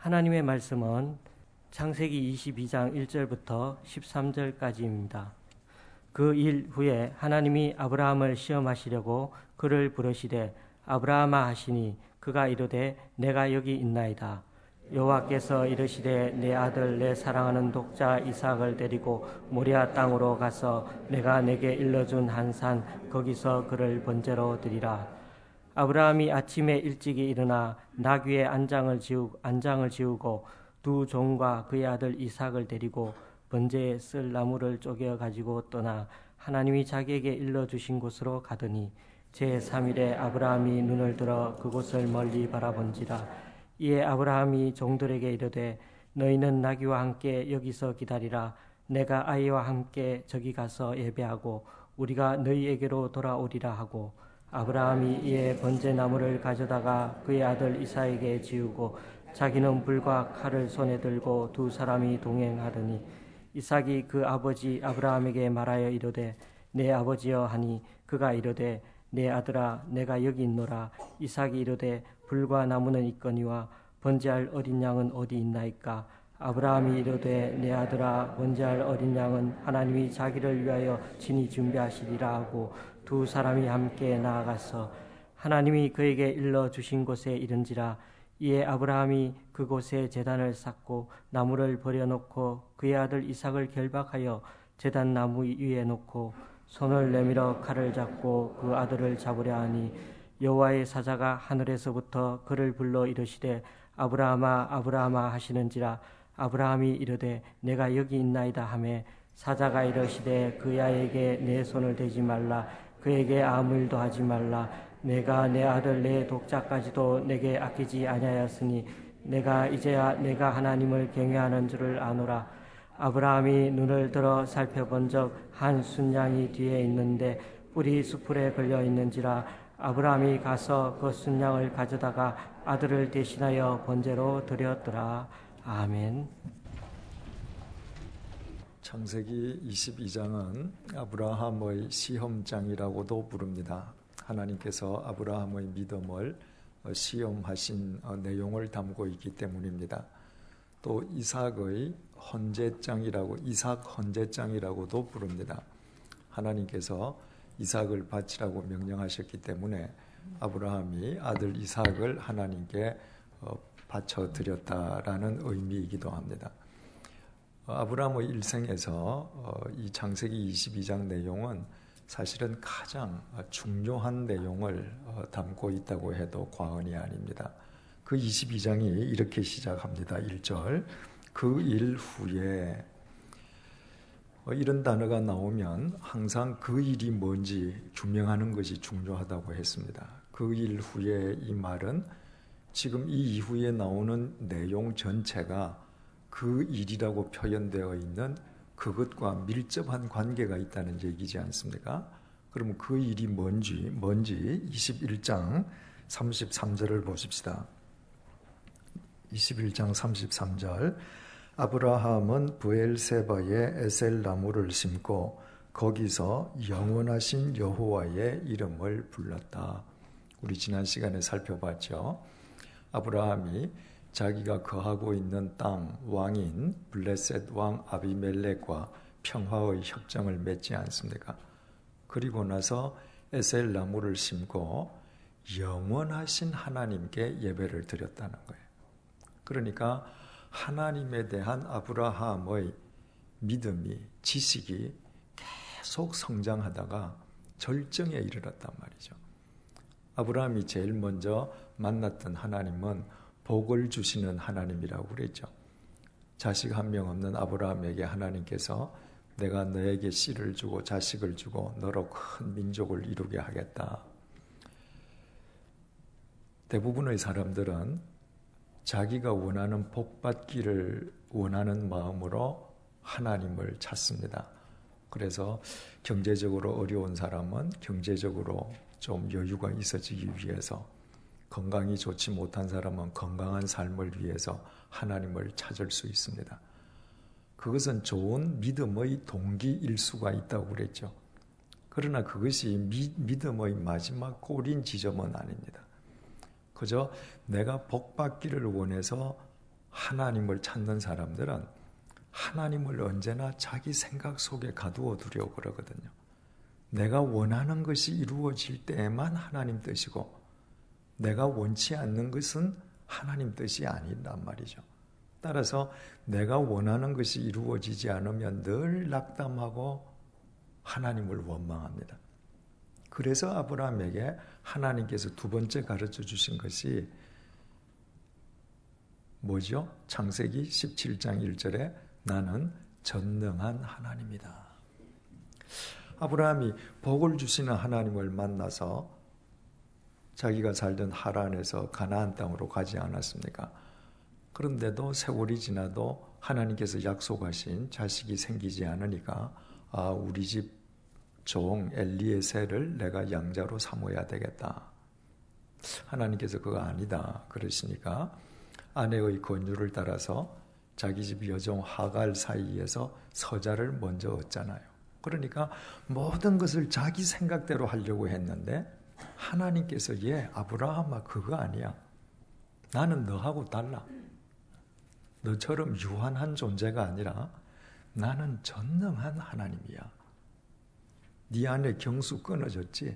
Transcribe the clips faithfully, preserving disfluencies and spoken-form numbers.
하나님의 말씀은 창세기 이십이 장 일 절부터 십삼 절까지입니다. 그 일 후에 하나님이 아브라함을 시험하시려고 그를 부르시되 아브라함아 하시니 그가 이르되 내가 여기 있나이다. 여호와께서 이르시되 내 아들 내 사랑하는 독자 이삭을 데리고 모리아 땅으로 가서 내가 내게 일러준 한 산 거기서 그를 번제로 드리라. 아브라함이 아침에 일찍이 일어나 나귀의 안장을 지우고, 안장을 지우고 두 종과 그의 아들 이삭을 데리고 번제에 쓸 나무를 쪼개 가지고 떠나 하나님이 자기에게 일러주신 곳으로 가더니 제삼 일에 아브라함이 눈을 들어 그곳을 멀리 바라본지라. 이에 아브라함이 종들에게 이르되 너희는 나귀와 함께 여기서 기다리라. 내가 아이와 함께 저기 가서 예배하고 우리가 너희에게로 돌아오리라 하고 아브라함이 이에 번제나무를 가져다가 그의 아들 이삭에게 지우고 자기는 불과 칼을 손에 들고 두 사람이 동행하더니 이삭이 그 아버지 아브라함에게 말하여 이르되 내 아버지여 하니 그가 이르되 내 아들아 내가 여기 있노라. 이삭이 이르되 불과 나무는 있거니와 번제할 어린 양은 어디 있나이까. 아브라함이 이르되 내 아들아 번제할 어린 양은 하나님이 자기를 위하여 친히 준비하시리라 하고 두 사람이 함께 나아가서 하나님이 그에게 일러 주신 곳에 이른지라. 이에 아브라함이 그곳에 제단을 쌓고 나무를 버려놓고 그의 아들 이삭을 결박하여 제단 나무 위에 놓고 손을 내밀어 칼을 잡고 그 아들을 잡으려 하니 여호와의 사자가 하늘에서부터 그를 불러 이르시되 아브라함아 아브라함아 하시는지라. 아브라함이 이르되 내가 여기 있나이다 하매 사자가 이르시되 그 아이에게 내 손을 대지 말라. 그에게 아무 일도 하지 말라. 내가 내 아들 내 독자까지도 내게 아끼지 아니하였으니 내가 이제야 내가 하나님을 경외하는 줄을 아노라. 아브라함이 눈을 들어 살펴본 적 한 순양이 뒤에 있는데 뿔이 수풀에 걸려 있는지라. 아브라함이 가서 그 순양을 가져다가 아들을 대신하여 번제로 드렸더라. 아멘. 창세기 이십이 장은 아브라함의 시험장이라고도 부릅니다. 하나님께서 아브라함의 믿음을 시험하신 내용을 담고 있기 때문입니다. 또 이삭의 헌제장이라고 이삭 헌제장이라고도 부릅니다. 하나님께서 이삭을 바치라고 명령하셨기 때문에 아브라함이 아들 이삭을 하나님께 바쳐 드렸다라는 의미이기도 합니다. 아브라함의 일생에서 이 창세기 이십이 장 내용은 사실은 가장 중요한 내용을 담고 있다고 해도 과언이 아닙니다. 그 이십이 장이 이렇게 시작합니다. 일 절. 그 일 후에 이런 단어가 나오면 항상 그 일이 뭔지 규명하는 것이 중요하다고 했습니다. 그 일 후에 이 말은 지금 이 이후에 나오는 내용 전체가 그 일이라고 표현되어 있는 그것과 밀접한 관계가 있다는 얘기지 않습니까? 그러면 그 일이 뭔지, 뭔지 이십일 장 삼십삼 절을 보십시다. 이십일 장 삼십삼 절. 아브라함은 브엘세바에 에셀 나무를 심고 거기서 영원하신 여호와의 이름을 불렀다. 우리 지난 시간에 살펴봤죠. 아브라함이 자기가 거하고 있는 땅 왕인 블레셋 왕 아비멜렉과 평화의 협정을 맺지 않습니까? 그리고 나서 에셀 나무를 심고 영원하신 하나님께 예배를 드렸다는 거예요. 그러니까 하나님에 대한 아브라함의 믿음이, 지식이 계속 성장하다가 절정에 이르렀단 말이죠. 아브라함이 제일 먼저 만났던 하나님은 복을 주시는 하나님이라고 그랬죠. 자식 한 명 없는 아브라함에게 하나님께서 내가 너에게 씨를 주고 자식을 주고 너로 큰 민족을 이루게 하겠다. 대부분의 사람들은 자기가 원하는 복받기를 원하는 마음으로 하나님을 찾습니다. 그래서 경제적으로 어려운 사람은 경제적으로 좀 여유가 있어지기 위해서, 건강이 좋지 못한 사람은 건강한 삶을 위해서 하나님을 찾을 수 있습니다. 그것은 좋은 믿음의 동기일 수가 있다고 그랬죠. 그러나 그것이 미, 믿음의 마지막 꼬린 지점은 아닙니다. 그저 내가 복받기를 원해서 하나님을 찾는 사람들은 하나님을 언제나 자기 생각 속에 가두어 두려고 그러거든요. 내가 원하는 것이 이루어질 때에만 하나님 뜻이고 내가 원치 않는 것은 하나님 뜻이 아니란 말이죠. 따라서 내가 원하는 것이 이루어지지 않으면 늘 낙담하고 하나님을 원망합니다. 그래서 아브라함에게 하나님께서 두 번째 가르쳐 주신 것이 뭐죠? 창세기 십칠 장 일 절에 나는 전능한 하나님이다. 아브라함이 복을 주시는 하나님을 만나서 자기가 살던 하란에서 가나안 땅으로 가지 않았습니까? 그런데도 세월이 지나도 하나님께서 약속하신 자식이 생기지 않으니까 아, 우리 집 종 엘리에셀을 내가 양자로 삼어야 되겠다. 하나님께서 그거 아니다 그러시니까 아내의 권유를 따라서 자기 집 여종 하갈 사이에서 서자를 먼저 얻잖아요. 그러니까 모든 것을 자기 생각대로 하려고 했는데 하나님께서 얘 아브라함아 그거 아니야. 나는 너하고 달라. 너처럼 유한한 존재가 아니라 나는 전능한 하나님이야. 네 안에 경수 끊어졌지?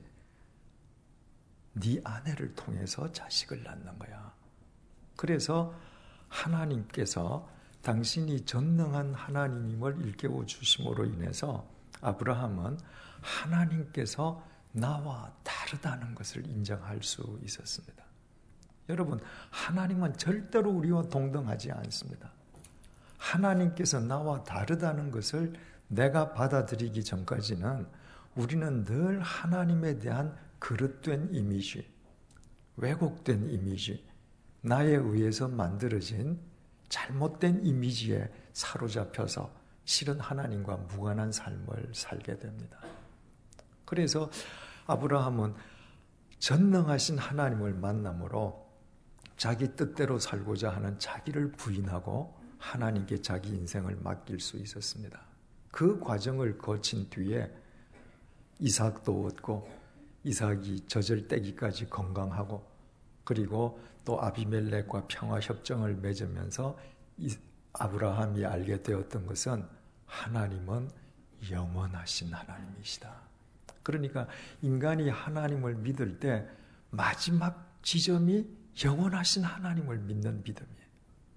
네 아내를 통해서 자식을 낳는 거야. 그래서 하나님께서 당신이 전능한 하나님임을 일깨워 주심으로 인해서 아브라함은 하나님께서 나와 다르다는 것을 인정할 수 있었습니다. 여러분, 하나님은 절대로 우리와 동등하지 않습니다. 하나님께서 나와 다르다는 것을 내가 받아들이기 전까지는 우리는 늘 하나님에 대한 그릇된 이미지, 왜곡된 이미지, 나에 의해서 만들어진 잘못된 이미지에 사로잡혀서 실은 하나님과 무관한 삶을 살게 됩니다. 그래서 아브라함은 전능하신 하나님을 만남으로 자기 뜻대로 살고자 하는 자기를 부인하고 하나님께 자기 인생을 맡길 수 있었습니다. 그 과정을 거친 뒤에 이삭도 얻고 이삭이 젖을때기까지 건강하고 그리고 또 아비멜렉과 평화협정을 맺으면서 아브라함이 알게 되었던 것은 하나님은 영원하신 하나님이시다. 그러니까 인간이 하나님을 믿을 때 마지막 지점이 영원하신 하나님을 믿는 믿음이에요.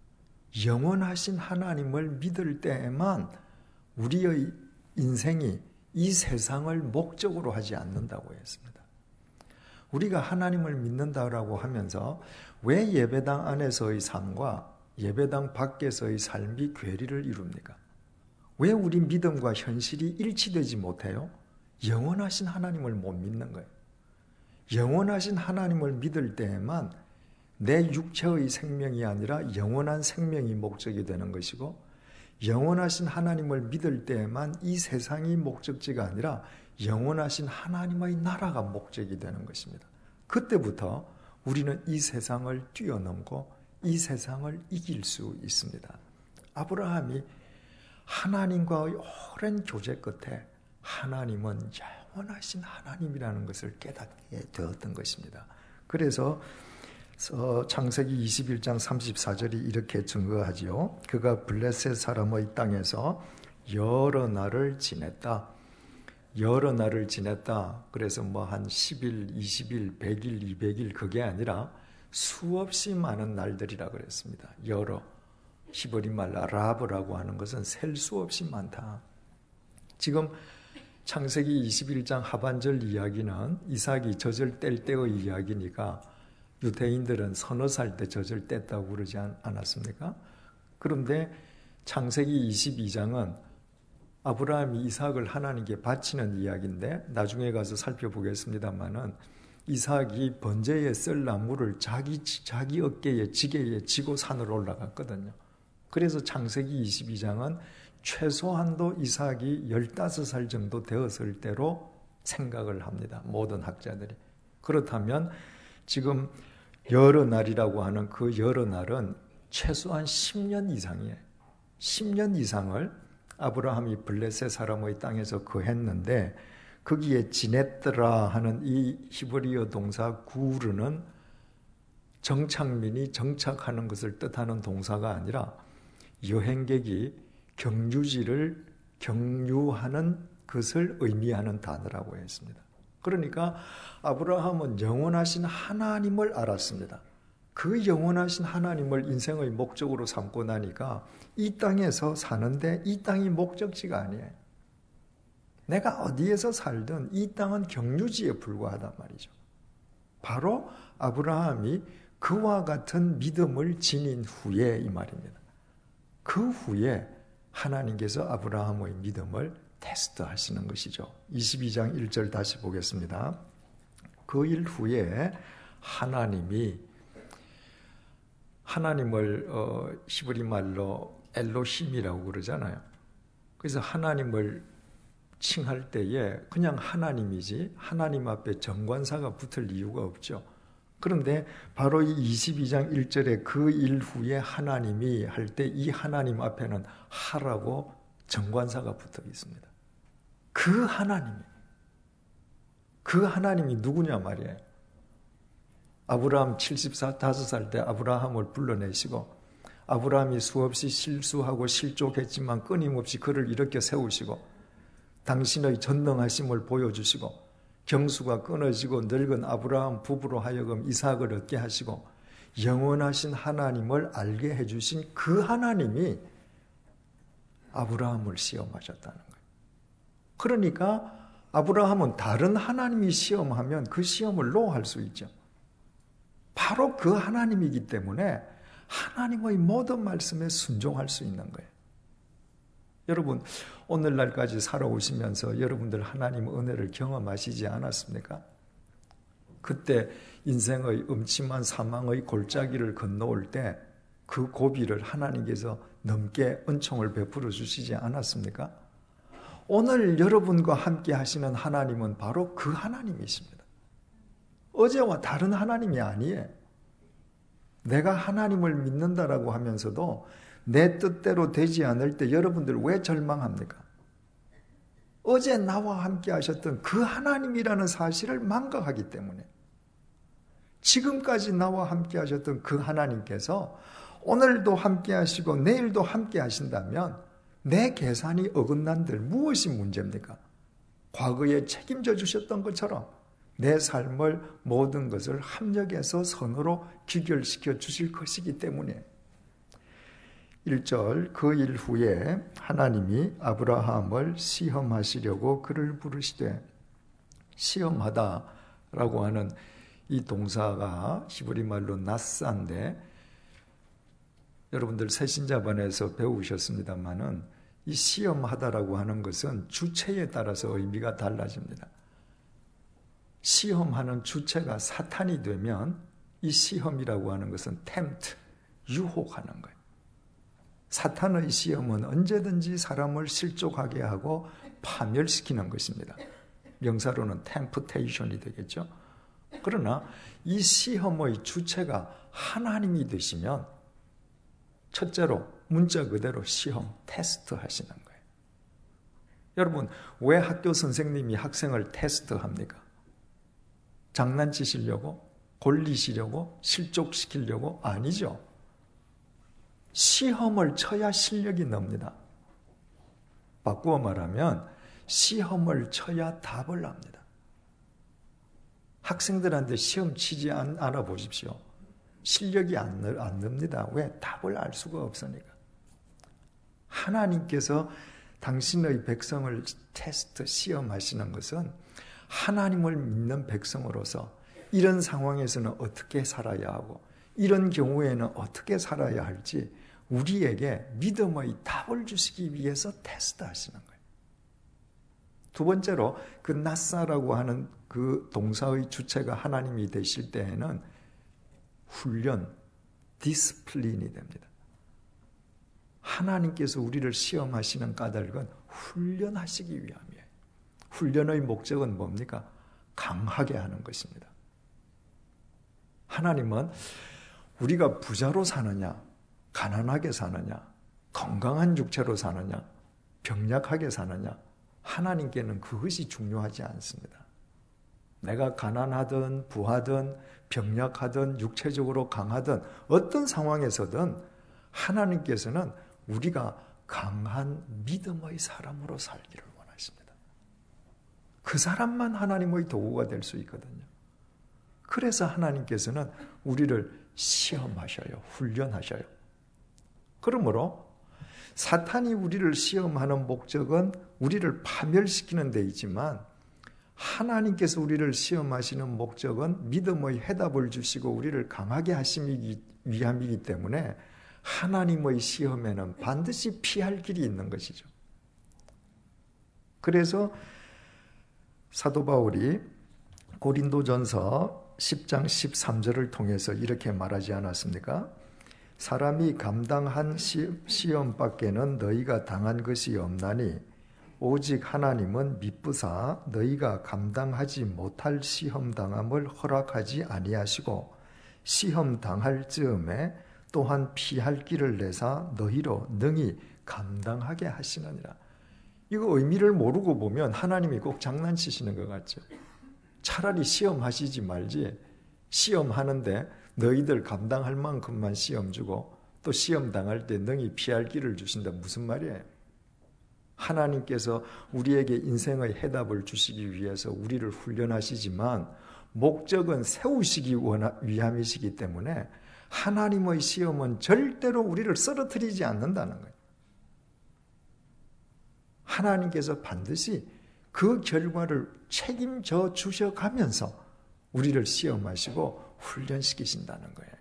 영원하신 하나님을 믿을 때에만 우리의 인생이 이 세상을 목적으로 하지 않는다고 했습니다. 우리가 하나님을 믿는다라고 하면서 왜 예배당 안에서의 삶과 예배당 밖에서의 삶이 괴리를 이룹니까? 왜 우리 믿음과 현실이 일치되지 못해요? 영원하신 하나님을 못 믿는 거예요. 영원하신 하나님을 믿을 때에만 내 육체의 생명이 아니라 영원한 생명이 목적이 되는 것이고 영원하신 하나님을 믿을 때에만 이 세상이 목적지가 아니라 영원하신 하나님의 나라가 목적이 되는 것입니다. 그때부터 우리는 이 세상을 뛰어넘고 이 세상을 이길 수 있습니다. 아브라함이 하나님과의 오랜 교제 끝에 하나님은 영원하신 하나님이라는 것을 깨닫게 되었던 것입니다. 그래서 창세기 이십일 장 삼십사 절이 이렇게 증거하지요. 그가 블레셋 사람의 땅에서 여러 날을 지냈다. 여러 날을 지냈다. 그래서 뭐 한 십 일, 이십 일, 백 일, 이백 일 그게 아니라 수없이 많은 날들이라 그랬습니다. 여러. 히브리말 라브라고 하는 것은 셀 수 없이 많다. 지금 창세기 이십일 장 하반절 이야기는 이삭이 젖을 뗄 때의 이야기니까 유대인들은 서너 살 때 젖을 뗐다고 그러지 않았습니까? 그런데 창세기 이십이 장은 아브라함이 이삭을 하나님께 바치는 이야기인데 나중에 가서 살펴보겠습니다만은 이삭이 번제에 쓸 나무를 자기, 자기 어깨에 지게에 지고 산으로 올라갔거든요. 그래서 창세기 이십이 장은 최소한도 이삭이 열다섯 살 정도 되었을 때로 생각을 합니다. 모든 학자들이. 그렇다면 지금 여러 날이라고 하는 그 여러 날은 최소한 십 년 이상이에요. 십 년 이상을 아브라함이 블레셋 사람의 땅에서 거했는데 거기에 지냈더라 하는 이 히브리어 동사 구르는 정착민이 정착하는 것을 뜻하는 동사가 아니라 여행객이 경유지를 경유하는 것을 의미하는 단어라고 했습니다. 그러니까 아브라함은 영원하신 하나님을 알았습니다. 그 영원하신 하나님을 인생의 목적으로 삼고 나니까 이 땅에서 사는데 이 땅이 목적지가 아니에요. 내가 어디에서 살든 이 땅은 경유지에 불과하단 말이죠. 바로 아브라함이 그와 같은 믿음을 지닌 후에 이 말입니다. 그 후에 하나님께서 아브라함의 믿음을 테스트하시는 것이죠. 이십이 장 일 절 다시 보겠습니다. 그 일 후에 하나님이 하나님을 어, 히브리 말로 엘로힘이라고 그러잖아요. 그래서 하나님을 칭할 때에 그냥 하나님이지 하나님 앞에 정관사가 붙을 이유가 없죠. 그런데 바로 이 이십이 장 일 절에 그 일 후에 하나님이 할 때 이 하나님 앞에는 하라고 정관사가 붙어 있습니다. 그 하나님이 그 하나님이 누구냐 말이에요. 아브라함 칠십오 살 때 아브라함을 불러내시고 아브라함이 수없이 실수하고 실족했지만 끊임없이 그를 일으켜 세우시고 당신의 전능하심을 보여주시고 경수가 끊어지고 늙은 아브라함 부부로 하여금 이삭을 얻게 하시고 영원하신 하나님을 알게 해주신 그 하나님이 아브라함을 시험하셨다는 거예요. 그러니까 아브라함은 다른 하나님이 시험하면 그 시험을 노할 수 있죠. 바로 그 하나님이기 때문에 하나님의 모든 말씀에 순종할 수 있는 거예요. 여러분, 오늘날까지 살아오시면서 여러분들 하나님 은혜를 경험하시지 않았습니까? 그때 인생의 음침한 사망의 골짜기를 건너올 때 그 고비를 하나님께서 넘게 은총을 베풀어 주시지 않았습니까? 오늘 여러분과 함께 하시는 하나님은 바로 그 하나님이십니다. 어제와 다른 하나님이 아니에요. 내가 하나님을 믿는다라고 하면서도 내 뜻대로 되지 않을 때 여러분들 왜 절망합니까? 어제 나와 함께 하셨던 그 하나님이라는 사실을 망각하기 때문에 지금까지 나와 함께 하셨던 그 하나님께서 오늘도 함께 하시고 내일도 함께 하신다면 내 계산이 어긋난들 무엇이 문제입니까? 과거에 책임져 주셨던 것처럼 내 삶을 모든 것을 합력해서 선으로 귀결시켜 주실 것이기 때문에 일 절 그 일 후에 하나님이 아브라함을 시험하시려고 그를 부르시되 시험하다라고 하는 이 동사가 히브리 말로 나사인데 여러분들 새신자반에서 배우셨습니다마는 이 시험하다라고 하는 것은 주체에 따라서 의미가 달라집니다. 시험하는 주체가 사탄이 되면 이 시험이라고 하는 것은 tempt, 유혹하는 거예요. 사탄의 시험은 언제든지 사람을 실족하게 하고 파멸시키는 것입니다. 명사로는 temptation이 되겠죠. 그러나 이 시험의 주체가 하나님이 되시면 첫째로 문자 그대로 시험, 테스트 하시는 거예요. 여러분, 왜 학교 선생님이 학생을 테스트합니까? 장난치시려고? 골리시려고? 실족시키려고? 아니죠. 시험을 쳐야 실력이 납니다. 바꾸어 말하면 시험을 쳐야 답을 합니다. 학생들한테 시험 치지 않아 보십시오. 실력이 안, 안 납니다. 왜? 답을 알 수가 없으니까. 하나님께서 당신의 백성을 테스트, 시험하시는 것은 하나님을 믿는 백성으로서 이런 상황에서는 어떻게 살아야 하고 이런 경우에는 어떻게 살아야 할지 우리에게 믿음의 답을 주시기 위해서 테스트하시는 거예요. 두 번째로 그 나사라고 하는 그 동사의 주체가 하나님이 되실 때에는 훈련, 디스플린이 됩니다. 하나님께서 우리를 시험하시는 까닭은 훈련하시기 위함이에요. 훈련의 목적은 뭡니까? 강하게 하는 것입니다. 하나님은 우리가 부자로 사느냐, 가난하게 사느냐, 건강한 육체로 사느냐, 병약하게 사느냐, 하나님께는 그것이 중요하지 않습니다. 내가 가난하든 부하든 병약하든 육체적으로 강하든 어떤 상황에서든 하나님께서는 우리가 강한 믿음의 사람으로 살기를 원하십니다. 그 사람만 하나님의 도구가 될 수 있거든요. 그래서 하나님께서는 우리를 시험하셔요. 훈련하셔요. 그러므로 사탄이 우리를 시험하는 목적은 우리를 파멸시키는 데 있지만 하나님께서 우리를 시험하시는 목적은 믿음의 해답을 주시고 우리를 강하게 하시기 위함이기 때문에 하나님의 시험에는 반드시 피할 길이 있는 것이죠. 그래서 사도 바울이 고린도전서 십 장 십삼 절을 통해서 이렇게 말하지 않았습니까? 사람이 감당한 시험 밖에는 너희가 당한 것이 없나니 오직 하나님은 미쁘사 너희가 감당하지 못할 시험 당함을 허락하지 아니하시고 시험 당할 즈음에 또한 피할 길을 내사 너희로 능히 감당하게 하시느니라. 이거 의미를 모르고 보면 하나님이 꼭 장난치시는 것 같죠. 차라리 시험하시지 말지 시험하는데 너희들 감당할 만큼만 시험 주고 또 시험 당할 때 능히 피할 길을 주신다. 무슨 말이에요? 하나님께서 우리에게 인생의 해답을 주시기 위해서 우리를 훈련하시지만 목적은 세우시기 위함이시기 때문에 하나님의 시험은 절대로 우리를 쓰러뜨리지 않는다는 거예요. 하나님께서 반드시 그 결과를 책임져 주셔가면서 우리를 시험하시고 훈련시키신다는 거예요.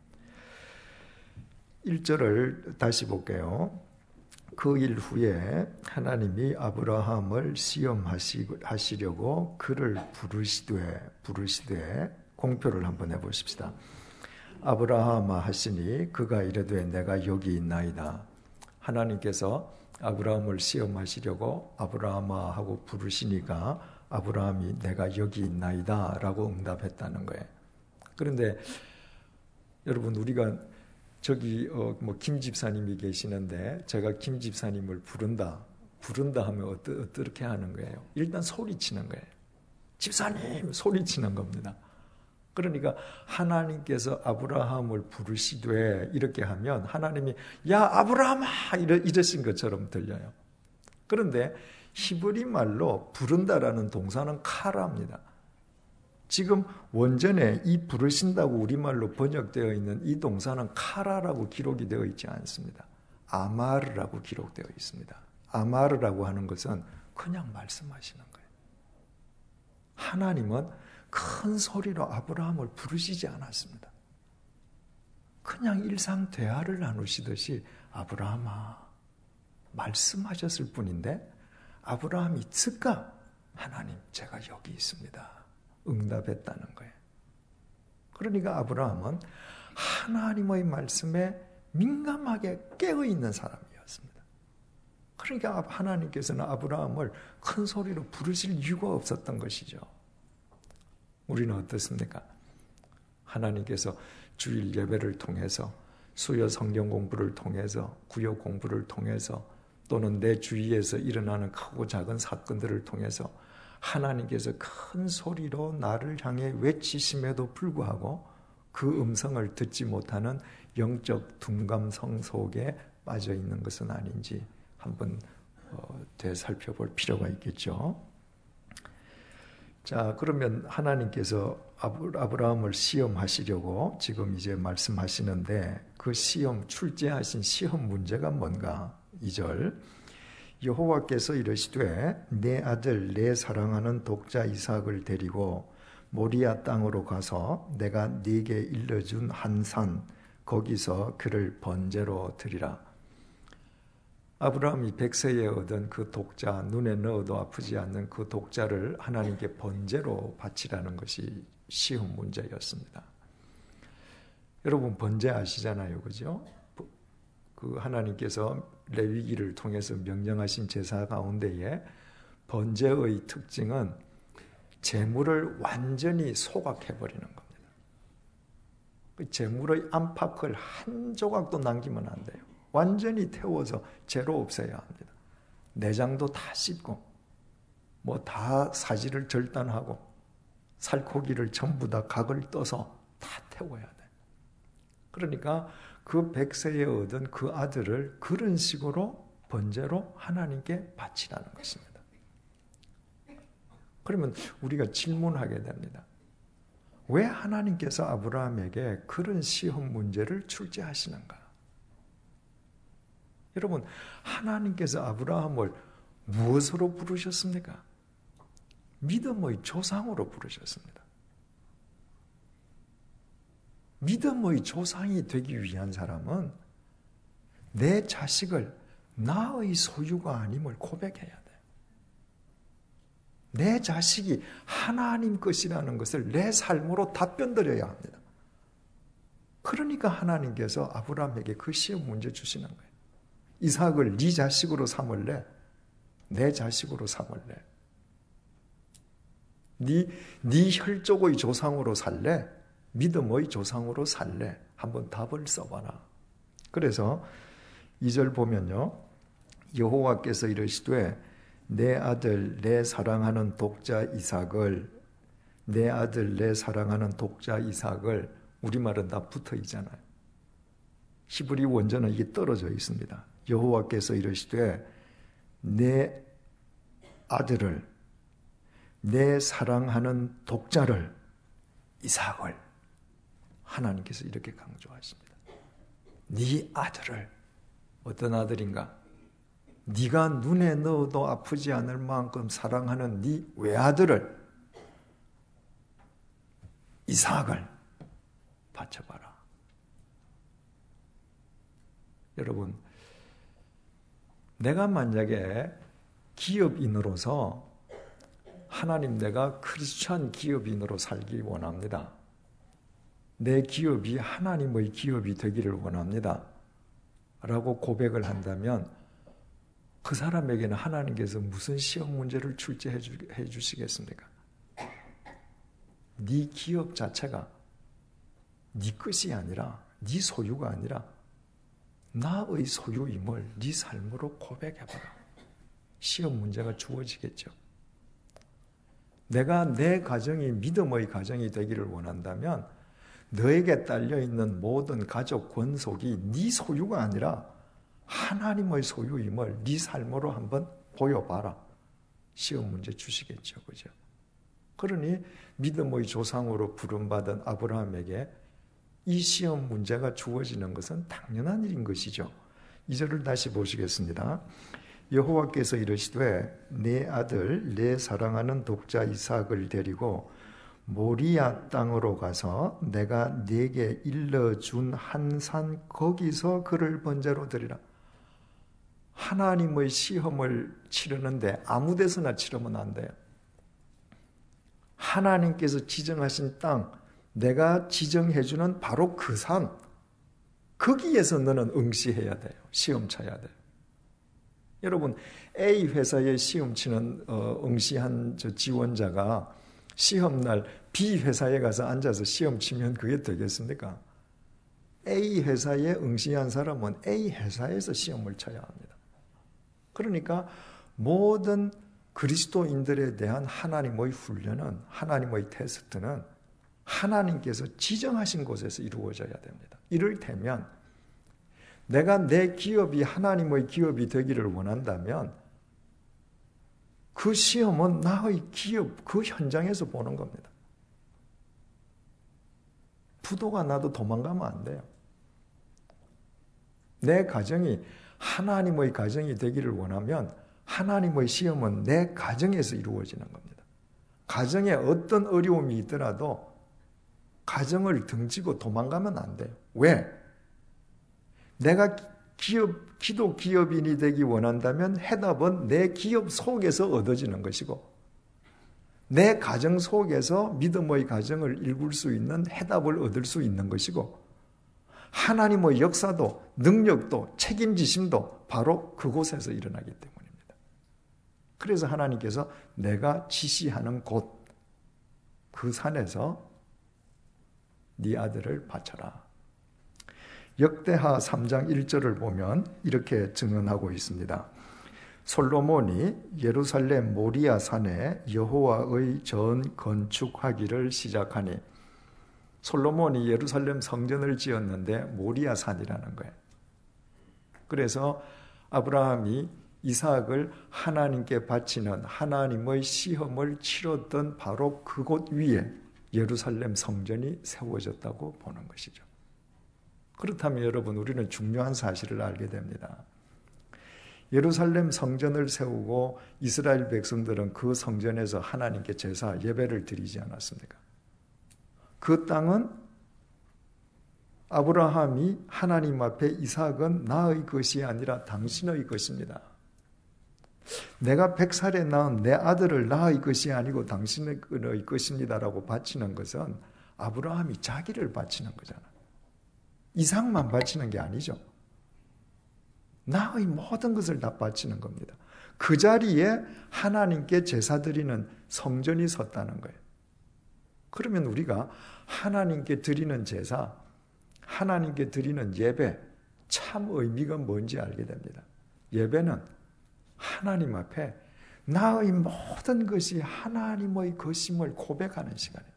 일 절을 다시 볼게요. 그 일 후에 하나님이 아브라함을 시험하시려고 그를 부르시되 부르시되 공표를 한번 해보십시다. 아브라함아 하시니 그가 이르되 내가 여기 있나이다. 하나님께서 아브라함을 시험하시려고 아브라함아 하고 부르시니까 아브라함이 내가 여기 있나이다 라고 응답했다는 거예요. 그런데 여러분 우리가 저기 어, 뭐 김 집사님이 계시는데 제가 김 집사님을 부른다 부른다 하면 어떠, 어떻게 하는 거예요? 일단 소리치는 거예요. 집사님 소리치는 겁니다. 그러니까 하나님께서 아브라함을 부르시되 이렇게 하면 하나님이 야 아브라함아 이러, 이러신 것처럼 들려요. 그런데 히브리 말로 부른다라는 동사는 카라입니다. 지금 원전에 이 부르신다고 우리말로 번역되어 있는 이 동사는 카라라고 기록이 되어 있지 않습니다. 아마르라고 기록되어 있습니다. 아마르라고 하는 것은 그냥 말씀하시는 거예요. 하나님은 큰 소리로 아브라함을 부르시지 않았습니다. 그냥 일상 대화를 나누시듯이 아브라함아 말씀하셨을 뿐인데 아브라함이 즉각 하나님 제가 여기 있습니다. 응답했다는 거예요. 그러니까 아브라함은 하나님의 말씀에 민감하게 깨어있는 사람이었습니다. 그러니까 하나님께서는 아브라함을 큰 소리로 부르실 이유가 없었던 것이죠. 우리는 어떻습니까? 하나님께서 주일 예배를 통해서 수요 성경 공부를 통해서 구역 공부를 통해서 또는 내 주위에서 일어나는 크고 작은 사건들을 통해서 하나님께서 큰 소리로 나를 향해 외치심에도 불구하고 그 음성을 듣지 못하는 영적 둔감성 속에 빠져 있는 것은 아닌지 한번 되살펴볼 필요가 있겠죠. 자, 그러면 하나님께서 아브라함을 시험하시려고 지금 이제 말씀하시는데 그 시험, 출제하신 시험 문제가 뭔가? 이 절 여호와께서 이르시되 내 아들 내 사랑하는 독자 이삭을 데리고 모리아 땅으로 가서 내가 네게 일러준 한 산 거기서 그를 번제로 드리라. 아브라함이 백세에 얻은 그 독자, 눈에 넣어도 아프지 않는 그 독자를 하나님께 번제로 바치라는 것이 시험 문제였습니다. 여러분 번제 아시잖아요, 그죠? 그 하나님께서 레위기를 통해서 명령하신 제사 가운데에 번제의 특징은 제물을 완전히 소각해버리는 겁니다. 그 제물의 안팎을 한 조각도 남기면 안 돼요. 완전히 태워서 재로 없애야 합니다. 내장도 다 씻고 뭐 다 사지를 절단하고 살코기를 전부 다 각을 떠서 다 태워야 돼. 그러니까 그 백세에 얻은 그 아들을 그런 식으로 번제로 하나님께 바치라는 것입니다. 그러면 우리가 질문하게 됩니다. 왜 하나님께서 아브라함에게 그런 시험 문제를 출제하시는가? 여러분, 하나님께서 아브라함을 무엇으로 부르셨습니까? 믿음의 조상으로 부르셨습니다. 믿음의 조상이 되기 위한 사람은 내 자식을 나의 소유가 아님을 고백해야 돼. 내 자식이 하나님 것이라는 것을 내 삶으로 답변드려야 합니다. 그러니까 하나님께서 아브라함에게 그 시험 문제 주시는 거예요. 이삭을 네 자식으로 삼을래? 내 자식으로 삼을래? 네, 네 혈족의 조상으로 살래? 믿음의 조상으로 살래? 한번 답을 써봐라. 그래서 이 절 보면요. 여호와께서 이르시되 내 아들 내 사랑하는 독자 이삭을 내 아들 내 사랑하는 독자 이삭을 우리말은 다 붙어 있잖아요. 히브리 원전은 이게 떨어져 있습니다. 여호와께서 이르시되 내 아들을 내 사랑하는 독자를 이삭을 하나님께서 이렇게 강조하십니다. 네 아들을 어떤 아들인가? 네가 눈에 넣어도 아프지 않을 만큼 사랑하는 네 외아들을 이삭을 바쳐봐라. 여러분, 내가 만약에 기업인으로서 하나님 내가 크리스찬 기업인으로 살기 원합니다. 내 기업이 하나님의 기업이 되기를 원합니다. 라고 고백을 한다면 그 사람에게는 하나님께서 무슨 시험 문제를 출제해 주시겠습니까? 네 기업 자체가 네 것이 아니라 네 소유가 아니라 나의 소유임을 네 삶으로 고백해봐라. 시험 문제가 주어지겠죠. 내가 내 가정이 믿음의 가정이 되기를 원한다면 너에게 딸려있는 모든 가족 권속이 네 소유가 아니라 하나님의 소유임을 네 삶으로 한번 보여봐라. 시험 문제 주시겠죠. 그죠? 그러니 믿음의 조상으로 부름받은 아브라함에게 이 시험 문제가 주어지는 것은 당연한 일인 것이죠. 이 절을 다시 보시겠습니다. 여호와께서 이르시되 내 아들 내 사랑하는 독자 이삭을 데리고 모리아 땅으로 가서 내가 네게 일러준 한 산 거기서 그를 번제로 드리라. 하나님의 시험을 치르는데 아무 데서나 치르면 안 돼요. 하나님께서 지정하신 땅, 내가 지정해주는 바로 그 산, 거기에서 너는 응시해야 돼요. 시험 쳐야 돼요. 여러분, A 회사에 시험 치는 어, 응시한 저 지원자가 시험날 B 회사에 가서 앉아서 시험 치면 그게 되겠습니까? A 회사에 응시한 사람은 A 회사에서 시험을 쳐야 합니다. 그러니까 모든 그리스도인들에 대한 하나님의 훈련은, 하나님의 테스트는 하나님께서 지정하신 곳에서 이루어져야 됩니다. 이를테면 내가 내 기업이 하나님의 기업이 되기를 원한다면 그 시험은 나의 기업, 그 현장에서 보는 겁니다. 부도가 나도 도망가면 안 돼요. 내 가정이 하나님의 가정이 되기를 원하면 하나님의 시험은 내 가정에서 이루어지는 겁니다. 가정에 어떤 어려움이 있더라도 가정을 등지고 도망가면 안 돼요. 왜? 내가 기업, 기도 기업인이 되기 원한다면 해답은 내 기업 속에서 얻어지는 것이고 내 가정 속에서 믿음의 가정을 일굴 수 있는 해답을 얻을 수 있는 것이고 하나님의 역사도 능력도 책임지심도 바로 그곳에서 일어나기 때문입니다. 그래서 하나님께서 내가 지시하는 곳, 그 산에서 네 아들을 바쳐라. 역대하 삼 장 일 절을 보면 이렇게 증언하고 있습니다. 솔로몬이 예루살렘 모리아 산에 여호와의 전 건축하기를 시작하니, 솔로몬이 예루살렘 성전을 지었는데 모리아 산이라는 거예요. 그래서 아브라함이 이삭을 하나님께 바치는 하나님의 시험을 치렀던 바로 그곳 위에 예루살렘 성전이 세워졌다고 보는 것이죠. 그렇다면 여러분, 우리는 중요한 사실을 알게 됩니다. 예루살렘 성전을 세우고 이스라엘 백성들은 그 성전에서 하나님께 제사, 예배를 드리지 않았습니까? 그 땅은 아브라함이 하나님 앞에 이삭은 나의 것이 아니라 당신의 것입니다. 내가 백 살에 낳은 내 아들을 나의 것이 아니고 당신의 것입니다라고 바치는 것은 아브라함이 자기를 바치는 거잖아요. 이삭만 바치는 게 아니죠. 나의 모든 것을 다 바치는 겁니다. 그 자리에 하나님께 제사 드리는 성전이 섰다는 거예요. 그러면 우리가 하나님께 드리는 제사, 하나님께 드리는 예배, 참 의미가 뭔지 알게 됩니다. 예배는 하나님 앞에 나의 모든 것이 하나님의 것임을 고백하는 시간입니다.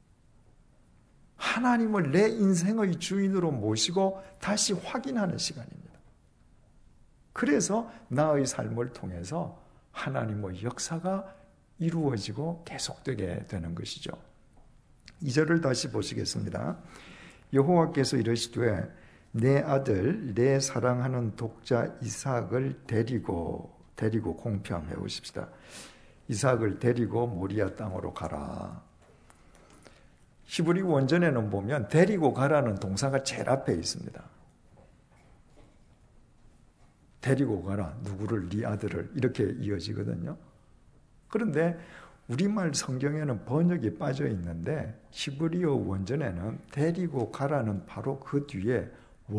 하나님을 내 인생의 주인으로 모시고 다시 확인하는 시간입니다. 그래서 나의 삶을 통해서 하나님의 역사가 이루어지고 계속되게 되는 것이죠. 이 절을 다시 보시겠습니다. 여호와께서 이르시되 내 아들 내 사랑하는 독자 이삭을 데리고 데리고 공표함 해보십시다. 이삭을 데리고 모리아 땅으로 가라. 히브리 원전에는 보면 데리고 가라는 동사가 제일 앞에 있습니다. 데리고 가라. 누구를? 네 아들을. 이렇게 이어지거든요. 그런데 우리말 성경에는 번역이 빠져 있는데 히브리어 원전에는 데리고 가라는 바로 그 뒤에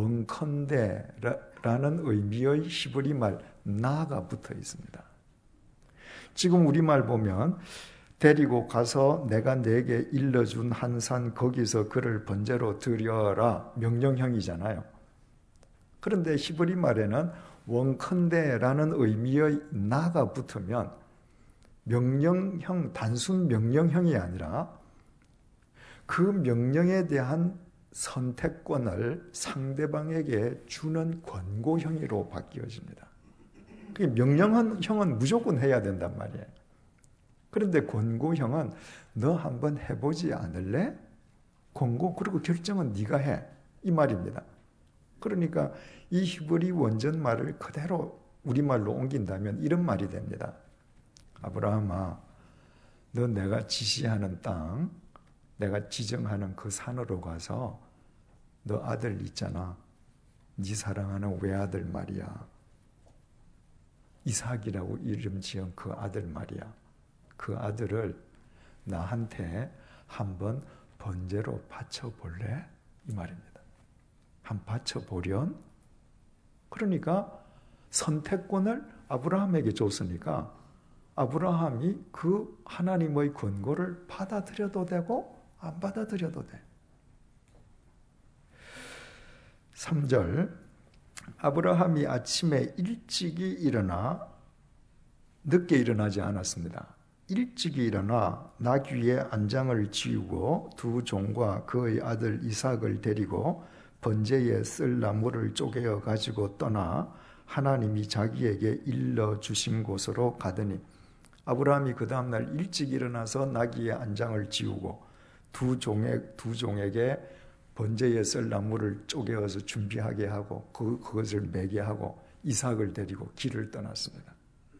원컨대라는 의미의 히브리말 나가 붙어 있습니다. 지금 우리말 보면 데리고 가서 내가 내게 일러준 한 산 거기서 그를 번제로 드려라 명령형이잖아요. 그런데 히브리 말에는 원컨대라는 의미의 나가 붙으면 명령형, 단순 명령형이 아니라 그 명령에 대한 선택권을 상대방에게 주는 권고형으로 바뀌어집니다. 명령형은 무조건 해야 된단 말이에요. 그런데 권고형은 너 한번 해보지 않을래? 권고, 그리고 결정은 네가 해. 이 말입니다. 그러니까 이 히브리 원전 말을 그대로 우리말로 옮긴다면 이런 말이 됩니다. 아브라함아, 너 내가 지시하는 땅, 내가 지정하는 그 산으로 가서 너 아들 있잖아. 네 사랑하는 외아들 말이야. 이삭이라고 이름 지은 그 아들 말이야. 그 아들을 나한테 한번 번제로 바쳐볼래? 이 말입니다. 한번 바쳐보련? 그러니까 선택권을 아브라함에게 줬으니까 아브라함이 그 하나님의 권고를 받아들여도 되고 안 받아들여도 돼. 삼 절 아브라함이 아침에 일찍이 일어나 늦게 일어나지 않았습니다. 일찍이 일어나 나귀의 안장을 지우고 두 종과 그의 아들 이삭을 데리고 번제에 쓸 나무를 쪼개어 가지고 떠나 하나님이 자기에게 일러 주신 곳으로 가더니 아브라함이 그 다음날 일찍 일어나서 나귀의 안장을 지우고 두 종에, 두 종에게 번제에 쓸 나무를 쪼개어서 준비하게 하고 그, 그것을 매게 하고 이삭을 데리고 길을 떠났습니다.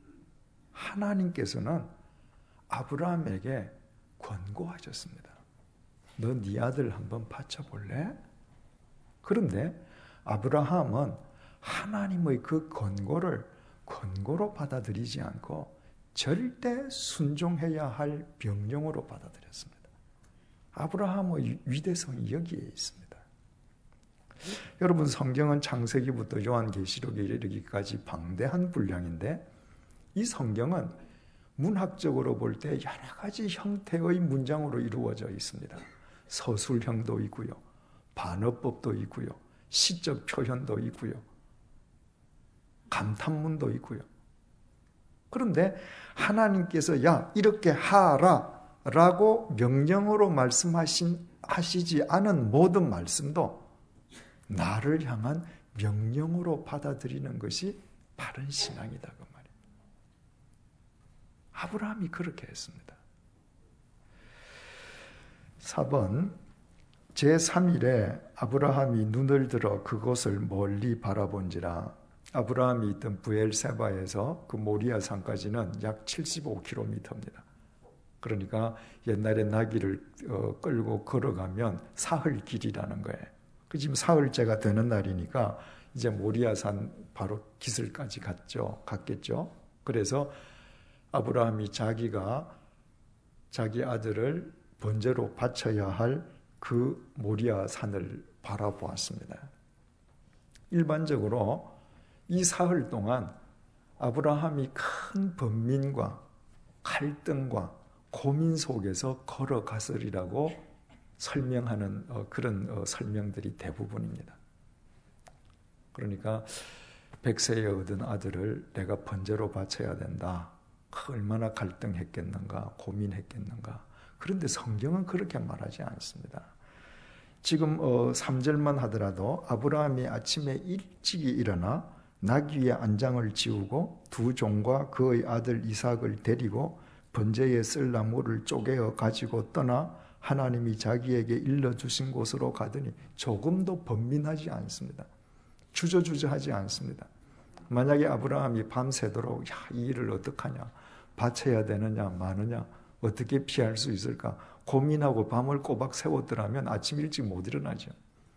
하나님께서는 아브라함에게 권고하셨습니다. 너 네 아들 한번 바쳐볼래? 그런데 아브라함은 하나님의 그 권고를 권고로 받아들이지 않고 절대 순종해야 할 명령으로 받아들였습니다. 아브라함의 위대성이 여기에 있습니다. 여러분, 성경은 창세기부터 요한계시록에 이르기까지 방대한 분량인데 이 성경은 문학적으로 볼 때 여러 가지 형태의 문장으로 이루어져 있습니다. 서술형도 있고요. 반어법도 있고요. 시적 표현도 있고요. 감탄문도 있고요. 그런데 하나님께서 야 이렇게 하라 라고 명령으로 말씀하신 하시지 않은 모든 말씀도 나를 향한 명령으로 받아들이는 것이 바른 신앙이다 그 말이에요. 아브라함이 그렇게 했습니다. 사 번 제삼 일에 아브라함이 눈을 들어 그곳을 멀리 바라본지라. 아브라함이 있던 브엘세바에서 그 모리아 산까지는 약 칠십오 킬로미터입니다. 그러니까 옛날에 나귀를 끌고 걸어가면 사흘 길이라는 거예요. 그 지금 사흘째가 되는 날이니까 이제 모리아산 바로 기슭까지 갔죠. 갔겠죠. 그래서 아브라함이 자기가 자기 아들을 번제로 바쳐야 할 그 모리아산을 바라보았습니다. 일반적으로 이 사흘 동안 아브라함이 큰 번민과 갈등과 고민 속에서 걸어갔으리라고 설명하는 그런 설명들이 대부분입니다. 그러니까 백세에 얻은 아들을 내가 번제로 바쳐야 된다. 얼마나 갈등했겠는가, 고민했겠는가. 그런데 성경은 그렇게 말하지 않습니다. 지금 삼 절만 하더라도 아브라함이 아침에 일찍이 일어나 나귀 위에 안장을 지우고 두 종과 그의 아들 이삭을 데리고 번제에 쓸 나무를 쪼개어 가지고 떠나 하나님이 자기에게 일러주신 곳으로 가더니 조금도 번민하지 않습니다. 주저주저하지 않습니다. 만약에 아브라함이 밤새도록 야, 이 일을 어떡하냐, 바쳐야 되느냐 마느냐, 어떻게 피할 수 있을까 고민하고 밤을 꼬박 세웠더라면 아침 일찍 못 일어나죠.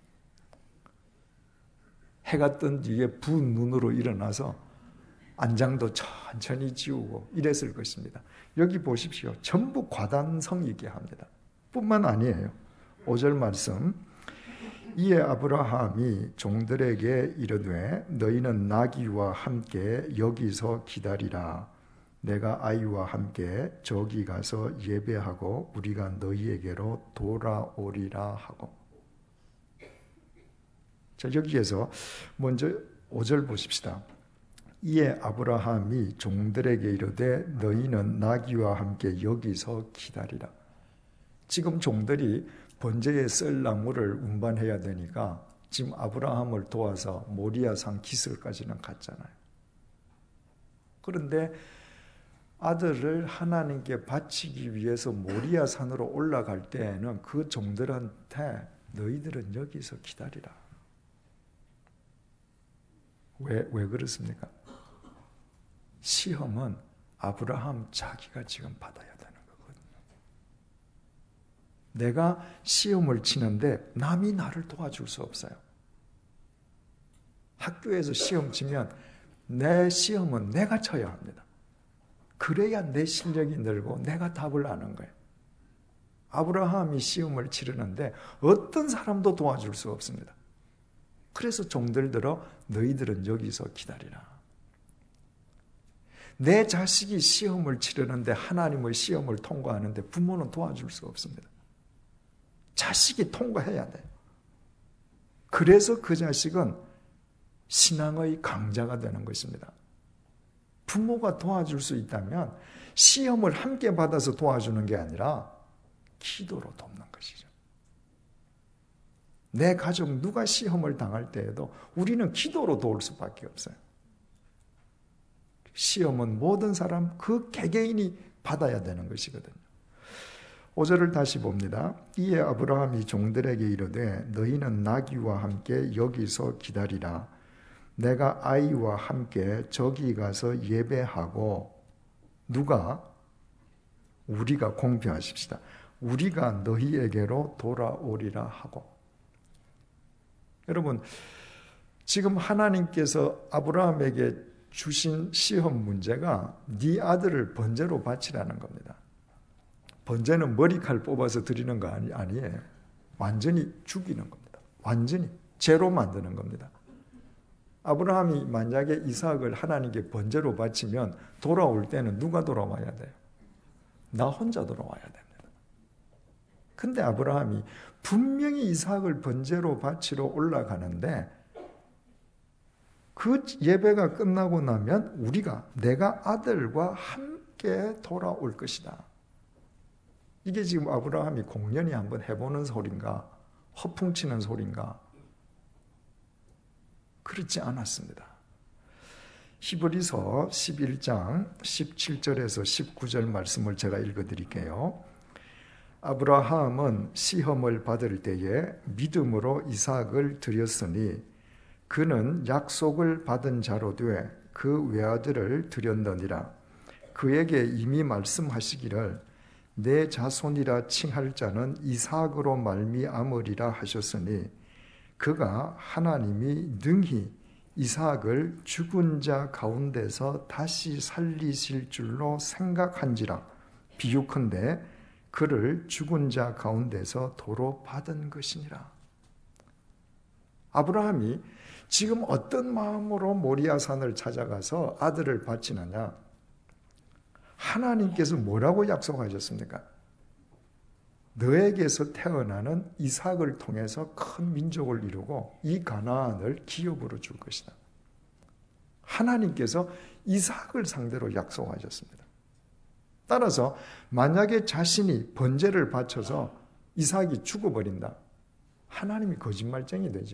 해가 뜬 뒤에 부은 눈으로 일어나서 안장도 천천히 지우고 이랬을 것입니다. 여기 보십시오. 전부 과단성이게 합니다. 뿐만 아니에요. 오 절 말씀. 이에 아브라함이 종들에게 이르되 너희는 나귀와 함께 여기서 기다리라. 내가 아이와 함께 저기 가서 예배하고 우리가 너희에게로 돌아오리라 하고. 자, 여기에서 먼저 오 절 보십시다. 이에 아브라함이 종들에게 이르되 너희는 나귀와 함께 여기서 기다리라. 지금 종들이 번제에 쓸 나무를 운반해야 되니까 지금 아브라함을 도와서 모리아산 기슭까지는 갔잖아요. 그런데 아들을 하나님께 바치기 위해서 모리아산으로 올라갈 때에는 그 종들한테 너희들은 여기서 기다리라. 왜, 왜 그렇습니까? 시험은 아브라함 자기가 지금 받아야 되는 거거든요. 내가 시험을 치는데 남이 나를 도와줄 수 없어요. 학교에서 시험 치면 내 시험은 내가 쳐야 합니다. 그래야 내 실력이 늘고 내가 답을 아는 거예요. 아브라함이 시험을 치르는데 어떤 사람도 도와줄 수 없습니다. 그래서 종들 들어 너희들은 여기서 기다리라. 내 자식이 시험을 치르는데 하나님의 시험을 통과하는데 부모는 도와줄 수 없습니다. 자식이 통과해야 돼요. 그래서 그 자식은 신앙의 강자가 되는 것입니다. 부모가 도와줄 수 있다면 시험을 함께 받아서 도와주는 게 아니라 기도로 돕는 것이죠. 내 가족 누가 시험을 당할 때에도 우리는 기도로 도울 수밖에 없어요. 시험은 모든 사람 그 개개인이 받아야 되는 것이거든요. 오 절을 다시 봅니다. 이에 아브라함이 종들에게 이르되 너희는 나귀와 함께 여기서 기다리라. 내가 아이와 함께 저기 가서 예배하고. 누가? 우리가 공표하십시다. 우리가 너희에게로 돌아오리라 하고. 여러분, 지금 하나님께서 아브라함에게 주신 시험 문제가 네 아들을 번제로 바치라는 겁니다. 번제는 머리칼 뽑아서 드리는 거 아니, 아니에요. 완전히 죽이는 겁니다. 완전히 죄로 만드는 겁니다. 아브라함이 만약에 이삭을 하나님께 번제로 바치면 돌아올 때는 누가 돌아와야 돼요? 나 혼자 돌아와야 됩니다. 근데 아브라함이 분명히 이삭을 번제로 바치러 올라가는데 그 예배가 끝나고 나면 우리가 내가 아들과 함께 돌아올 것이다. 이게 지금 아브라함이 공연히 한번 해보는 소린가, 허풍치는 소린가? 그렇지 않았습니다. 히브리서 십일 장 십칠 절에서 십구 절 말씀을 제가 읽어드릴게요. 아브라함은 시험을 받을 때에 믿음으로 이삭을 드렸으니 그는 약속을 받은 자로 돼 그 외아들을 드렸느니라. 그에게 이미 말씀하시기를 내 자손이라 칭할 자는 이삭으로 말미암으리라 하셨으니 그가 하나님이 능히 이삭을 죽은 자 가운데서 다시 살리실 줄로 생각한지라. 비유컨대 그를 죽은 자 가운데서 도로 받은 것이니라. 아브라함이 지금 어떤 마음으로 모리아산을 찾아가서 아들을 바치느냐? 하나님께서 뭐라고 약속하셨습니까? 너에게서 태어나는 이삭을 통해서 큰 민족을 이루고 이 가나안을 기업으로 줄 것이다. 하나님께서 이삭을 상대로 약속하셨습니다. 따라서 만약에 자신이 번제를 바쳐서 이삭이 죽어버린다. 하나님이 거짓말쟁이 되죠.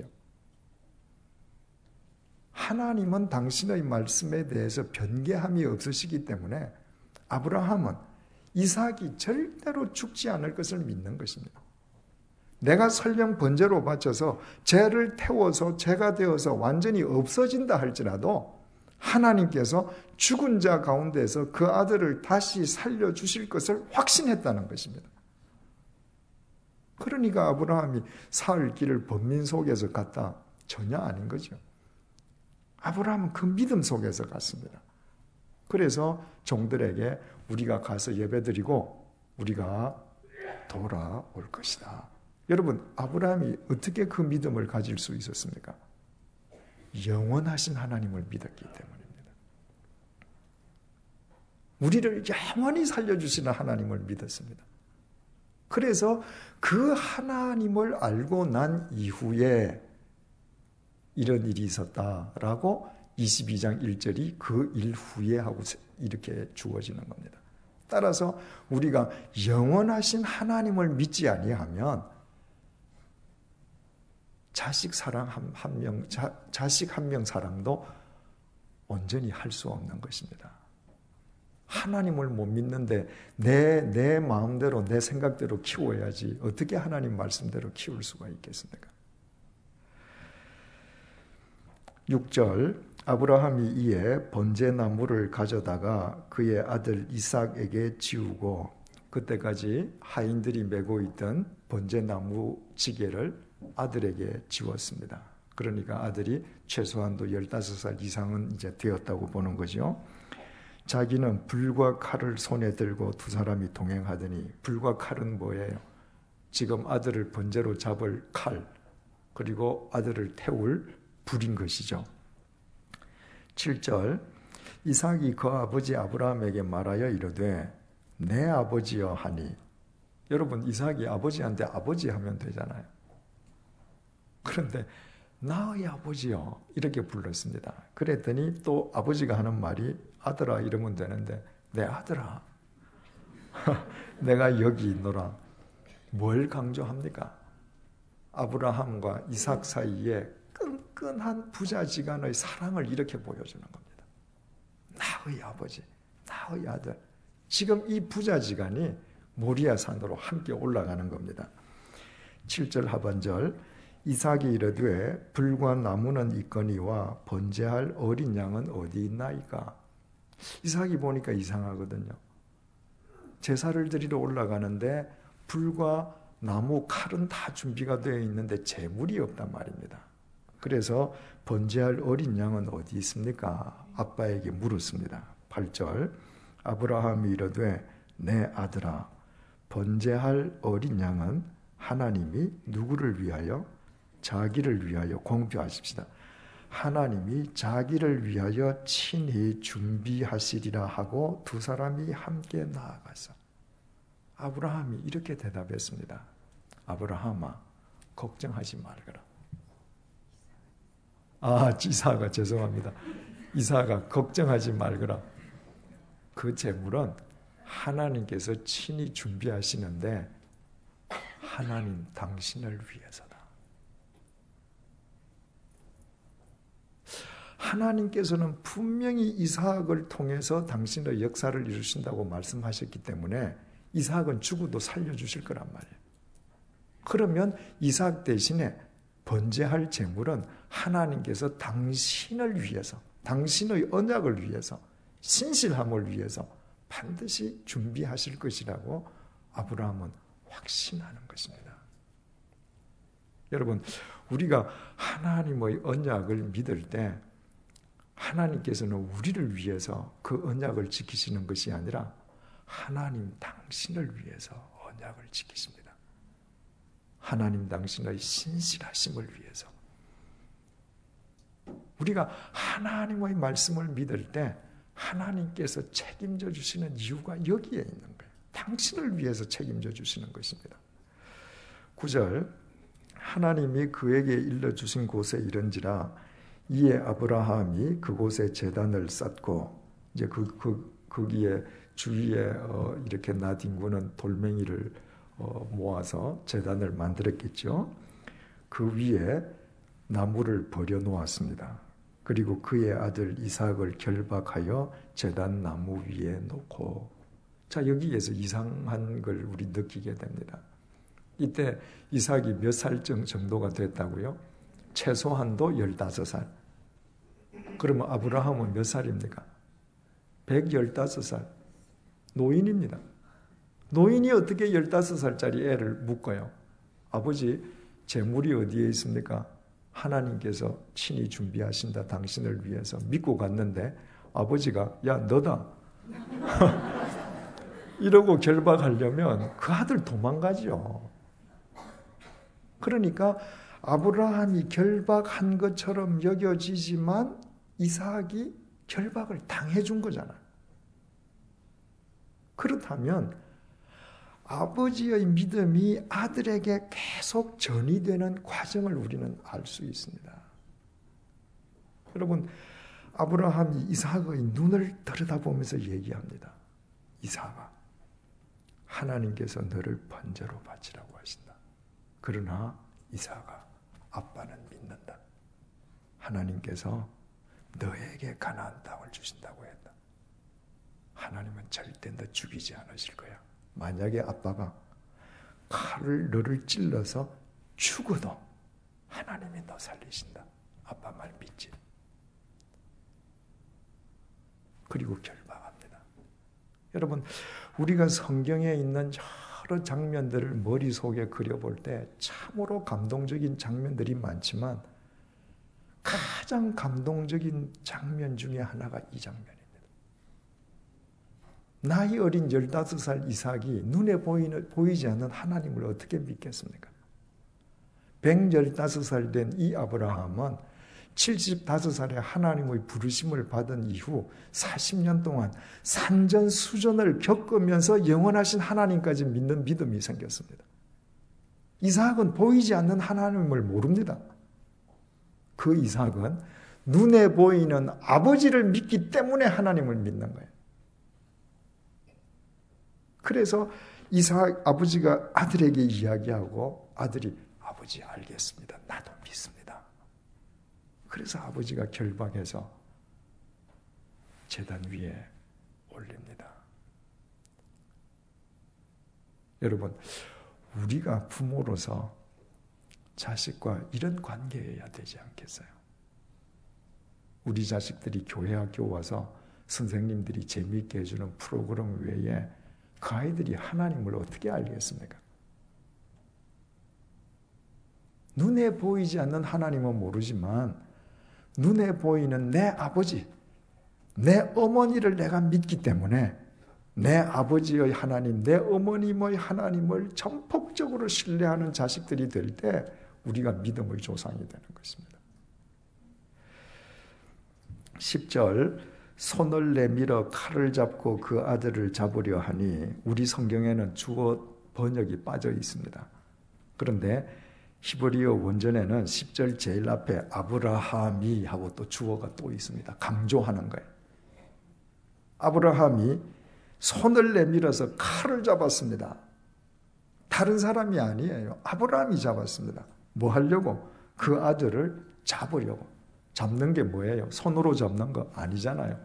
하나님은 당신의 말씀에 대해서 변개함이 없으시기 때문에 아브라함은 이삭이 절대로 죽지 않을 것을 믿는 것입니다. 내가 설령 번제로 바쳐서 죄를 태워서 죄가 되어서 완전히 없어진다 할지라도 하나님께서 죽은 자 가운데서 그 아들을 다시 살려주실 것을 확신했다는 것입니다. 그러니까 아브라함이 살 길을 번민 속에서 갔다? 전혀 아닌 거죠. 아브라함은 그 믿음 속에서 갔습니다. 그래서 종들에게 우리가 가서 예배드리고 우리가 돌아올 것이다. 여러분, 아브라함이 어떻게 그 믿음을 가질 수 있었습니까? 영원하신 하나님을 믿었기 때문입니다. 우리를 영원히 살려주시는 하나님을 믿었습니다. 그래서 그 하나님을 알고 난 이후에 이런 일이 있었다라고 이십이 장 일 절이 그 일 후에 하고 이렇게 주어지는 겁니다. 따라서 우리가 영원하신 하나님을 믿지 아니하면 자식 사랑 한, 한 명, 자, 자식 한 명 사랑도 온전히 할 수 없는 것입니다. 하나님을 못 믿는데 내, 내 마음대로 내 생각대로 키워야지 어떻게 하나님 말씀대로 키울 수가 있겠습니까? 육 절 아브라함이 이에 번제나무를 가져다가 그의 아들 이삭에게 지우고 그때까지 하인들이 메고 있던 번제나무 지게를 아들에게 지웠습니다. 그러니까 아들이 최소한도 열다섯 살 이상은 이제 되었다고 보는 거죠. 자기는 불과 칼을 손에 들고 두 사람이 동행하더니, 불과 칼은 뭐예요? 지금 아들을 번제로 잡을 칼, 그리고 아들을 태울 불인 것이죠. 칠 절 이삭이 그 아버지 아브라함에게 말하여 이르되 내 아버지여 하니. 여러분, 이삭이 아버지한테 아버지 하면 되잖아요. 그런데 나의 아버지여 이렇게 불렀습니다. 그랬더니 또 아버지가 하는 말이 아들아 이러면 되는데 내 아들아 내가 여기 있노라. 뭘 강조합니까? 아브라함과 이삭 사이에 끈끈한 부자지간의 사랑을 이렇게 보여주는 겁니다. 나의 아버지, 나의 아들. 지금 이 부자지간이 모리아산으로 함께 올라가는 겁니다. 칠 절 하반절 이삭이 이르되 불과 나무는 있거니와 번제할 어린 양은 어디 있나이까. 이삭이 보니까 이상하거든요. 제사를 드리러 올라가는데 불과 나무 칼은 다 준비가 되어 있는데 제물이 없단 말입니다. 그래서 번제할 어린 양은 어디 있습니까? 아빠에게 물었습니다. 팔 절 아브라함이 이르되 내 아들아 번제할 어린 양은 하나님이 누구를 위하여? 자기를 위하여 공표하십시다. 하나님이 자기를 위하여 친히 준비하시리라 하고 두 사람이 함께 나아가서 아브라함이 이렇게 대답했습니다. 아브라함아, 걱정하지 말거라. 아, 이사가 죄송합니다. 이사가 걱정하지 말거라. 그 재물은 하나님께서 친히 준비하시는데 하나님 당신을 위해서다. 하나님께서는 분명히 이삭을 통해서 당신의 역사를 이루신다고 말씀하셨기 때문에 이삭은 죽어도 살려주실 거란 말이에요. 그러면 이삭 대신에 번제할 제물은 하나님께서 당신을 위해서, 당신의 언약을 위해서, 신실함을 위해서 반드시 준비하실 것이라고 아브라함은 확신하는 것입니다. 여러분, 우리가 하나님의 언약을 믿을 때 하나님께서는 우리를 위해서 그 언약을 지키시는 것이 아니라 하나님 당신을 위해서 언약을 지키십니다. 하나님 당신의 신실하심을 위해서. 우리가 하나님의 말씀을 믿을 때 하나님께서 책임져 주시는 이유가 여기에 있는 거예요. 당신을 위해서 책임져 주시는 것입니다. 구 절, 하나님이 그에게 일러주신 곳에 이른지라 이에 아브라함이 그곳에 제단을 쌓고, 이제 그, 그, 거기에 주위에 어, 이렇게 나뒹구는 돌멩이를 어, 모아서 제단을 만들었겠죠. 그 위에 나무를 버려 놓았습니다. 그리고 그의 아들 이삭을 결박하여 제단 나무 위에 놓고. 자, 여기에서 이상한 걸 우리 느끼게 됩니다. 이때 이삭이 몇 살 정도가 됐다고요? 최소한도 열다섯 살. 그러면 아브라함은 몇 살입니까? 백십오 살. 노인입니다. 노인이 어떻게 열다섯 살짜리 애를 묶어요? 아버지, 재물이 어디에 있습니까? 하나님께서 친히 준비하신다, 당신을 위해서. 믿고 갔는데 아버지가 야 너다 이러고 결박하려면 그 아들 도망가죠. 그러니까 아브라함이 결박한 것처럼 여겨지지만 이삭이 결박을 당해준 거잖아요. 그렇다면 아버지의 믿음이 아들에게 계속 전이되는 과정을 우리는 알 수 있습니다. 여러분, 아브라함이 이삭의 눈을 들여다보면서 얘기합니다. 이삭아, 하나님께서 너를 번제로 바치라고 하신다. 그러나 이삭아, 아빠는 믿는다. 하나님께서 너에게 가나안 땅을 주신다고 했다. 하나님은 절대 너 죽이지 않으실 거야. 만약에 아빠가 칼을 너를 찔러서 죽어도 하나님이 너 살리신다. 아빠 말 믿지? 그리고 결박합니다. 여러분, 우리가 성경에 있는 여러 장면들을 머릿속에 그려볼 때 참으로 감동적인 장면들이 많지만 가장 감동적인 장면 중에 하나가 이 장면입니다. 나이 어린 열다섯 살 이삭이 눈에 보이는, 보이지 않는 하나님을 어떻게 믿겠습니까? 백십오 살 된 이 아브라함은 칠십오 살에 하나님의 부르심을 받은 이후 사십 년 동안 산전수전을 겪으면서 영원하신 하나님까지 믿는 믿음이 생겼습니다. 이삭은 보이지 않는 하나님을 모릅니다. 그 이삭은 눈에 보이는 아버지를 믿기 때문에 하나님을 믿는 거예요. 그래서 이삭 아버지가 아들에게 이야기하고 아들이 아버지 알겠습니다. 나도 믿습니다. 그래서 아버지가 결박해서 제단 위에 올립니다. 여러분, 우리가 부모로서 자식과 이런 관계여야 되지 않겠어요? 우리 자식들이 교회 학교 와서 선생님들이 재미있게 해주는 프로그램 외에 그 아이들이 하나님을 어떻게 알겠습니까? 눈에 보이지 않는 하나님은 모르지만 눈에 보이는 내 아버지, 내 어머니를 내가 믿기 때문에 내 아버지의 하나님, 내 어머님의 하나님을 전폭적으로 신뢰하는 자식들이 될 때 우리가 믿음의 조상이 되는 것입니다. 십 절, 손을 내밀어 칼을 잡고 그 아들을 잡으려 하니, 우리 성경에는 주어 번역이 빠져 있습니다. 그런데 히브리어 원전에는 십 절 제일 앞에 아브라함이 하고 또 주어가 또 있습니다. 강조하는 거예요. 아브라함이 손을 내밀어서 칼을 잡았습니다. 다른 사람이 아니에요. 아브라함이 잡았습니다. 뭐 하려고? 그 아들을 잡으려고. 잡는 게 뭐예요? 손으로 잡는 거 아니잖아요.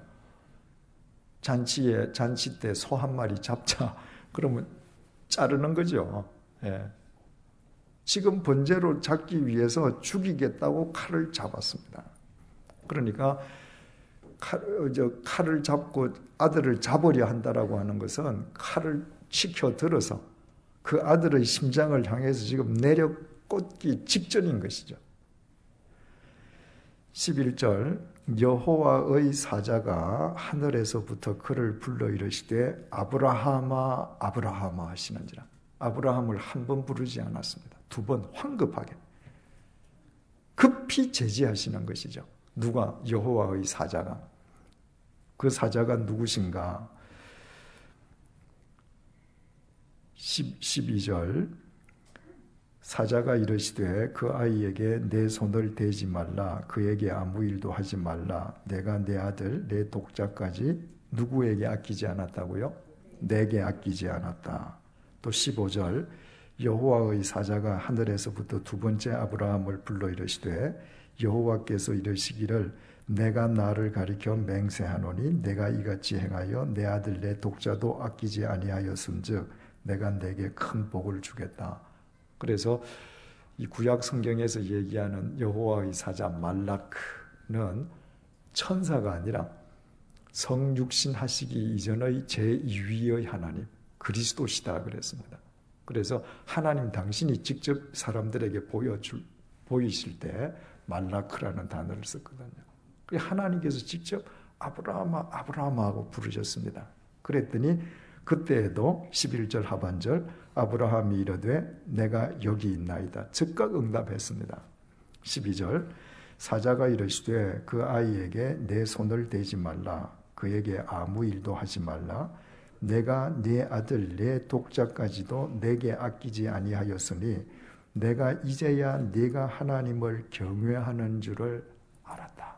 잔치에, 잔치 때 소 한 마리 잡자. 그러면 자르는 거죠. 예. 지금 번제로 잡기 위해서 죽이겠다고 칼을 잡았습니다. 그러니까 칼, 저 칼을 잡고 아들을 잡으려 한다라고 하는 것은 칼을 치켜 들어서 그 아들의 심장을 향해서 지금 내려 꽂기 직전인 것이죠. 십일 절 여호와의 사자가 하늘에서부터 그를 불러 이르시되 아브라함아 아브라함아 하시는지라. 아브라함을 한 번 부르지 않았습니다. 두 번 황급하게 급히 제지하시는 것이죠. 누가? 여호와의 사자가. 그 사자가 누구신가? 십이 절 사자가 이르시되 그 아이에게 내 손을 대지 말라. 그에게 아무 일도 하지 말라. 내가 내 아들 내 독자까지 누구에게 아끼지 않았다고요? 내게 아끼지 않았다. 또 십오 절 여호와의 사자가 하늘에서부터 두 번째 아브라함을 불러 이르시되 여호와께서 이르시기를 내가 나를 가리켜 맹세하노니 내가 이같이 행하여 내 아들 내 독자도 아끼지 아니하였음즉 내가 내게 큰 복을 주겠다. 그래서 이 구약 성경에서 얘기하는 여호와의 사자 말라크는 천사가 아니라 성육신 하시기 이전의 제이 위의 하나님 그리스도시다 그랬습니다. 그래서 하나님 당신이 직접 사람들에게 보여줄, 보이실 때 말라크라는 단어를 썼거든요. 하나님께서 직접 아브라함아 아브라함아 하고 부르셨습니다. 그랬더니 그때에도 십일 절 하반절 아브라함이 이르되 내가 여기 있나이다. 즉각 응답했습니다. 십이 절 사자가 이르시되 그 아이에게 내 손을 대지 말라. 그에게 아무 일도 하지 말라. 내가 네 아들 내 독자까지도 내게 아끼지 아니하였으니 내가 이제야 네가 하나님을 경외하는 줄을 알았다.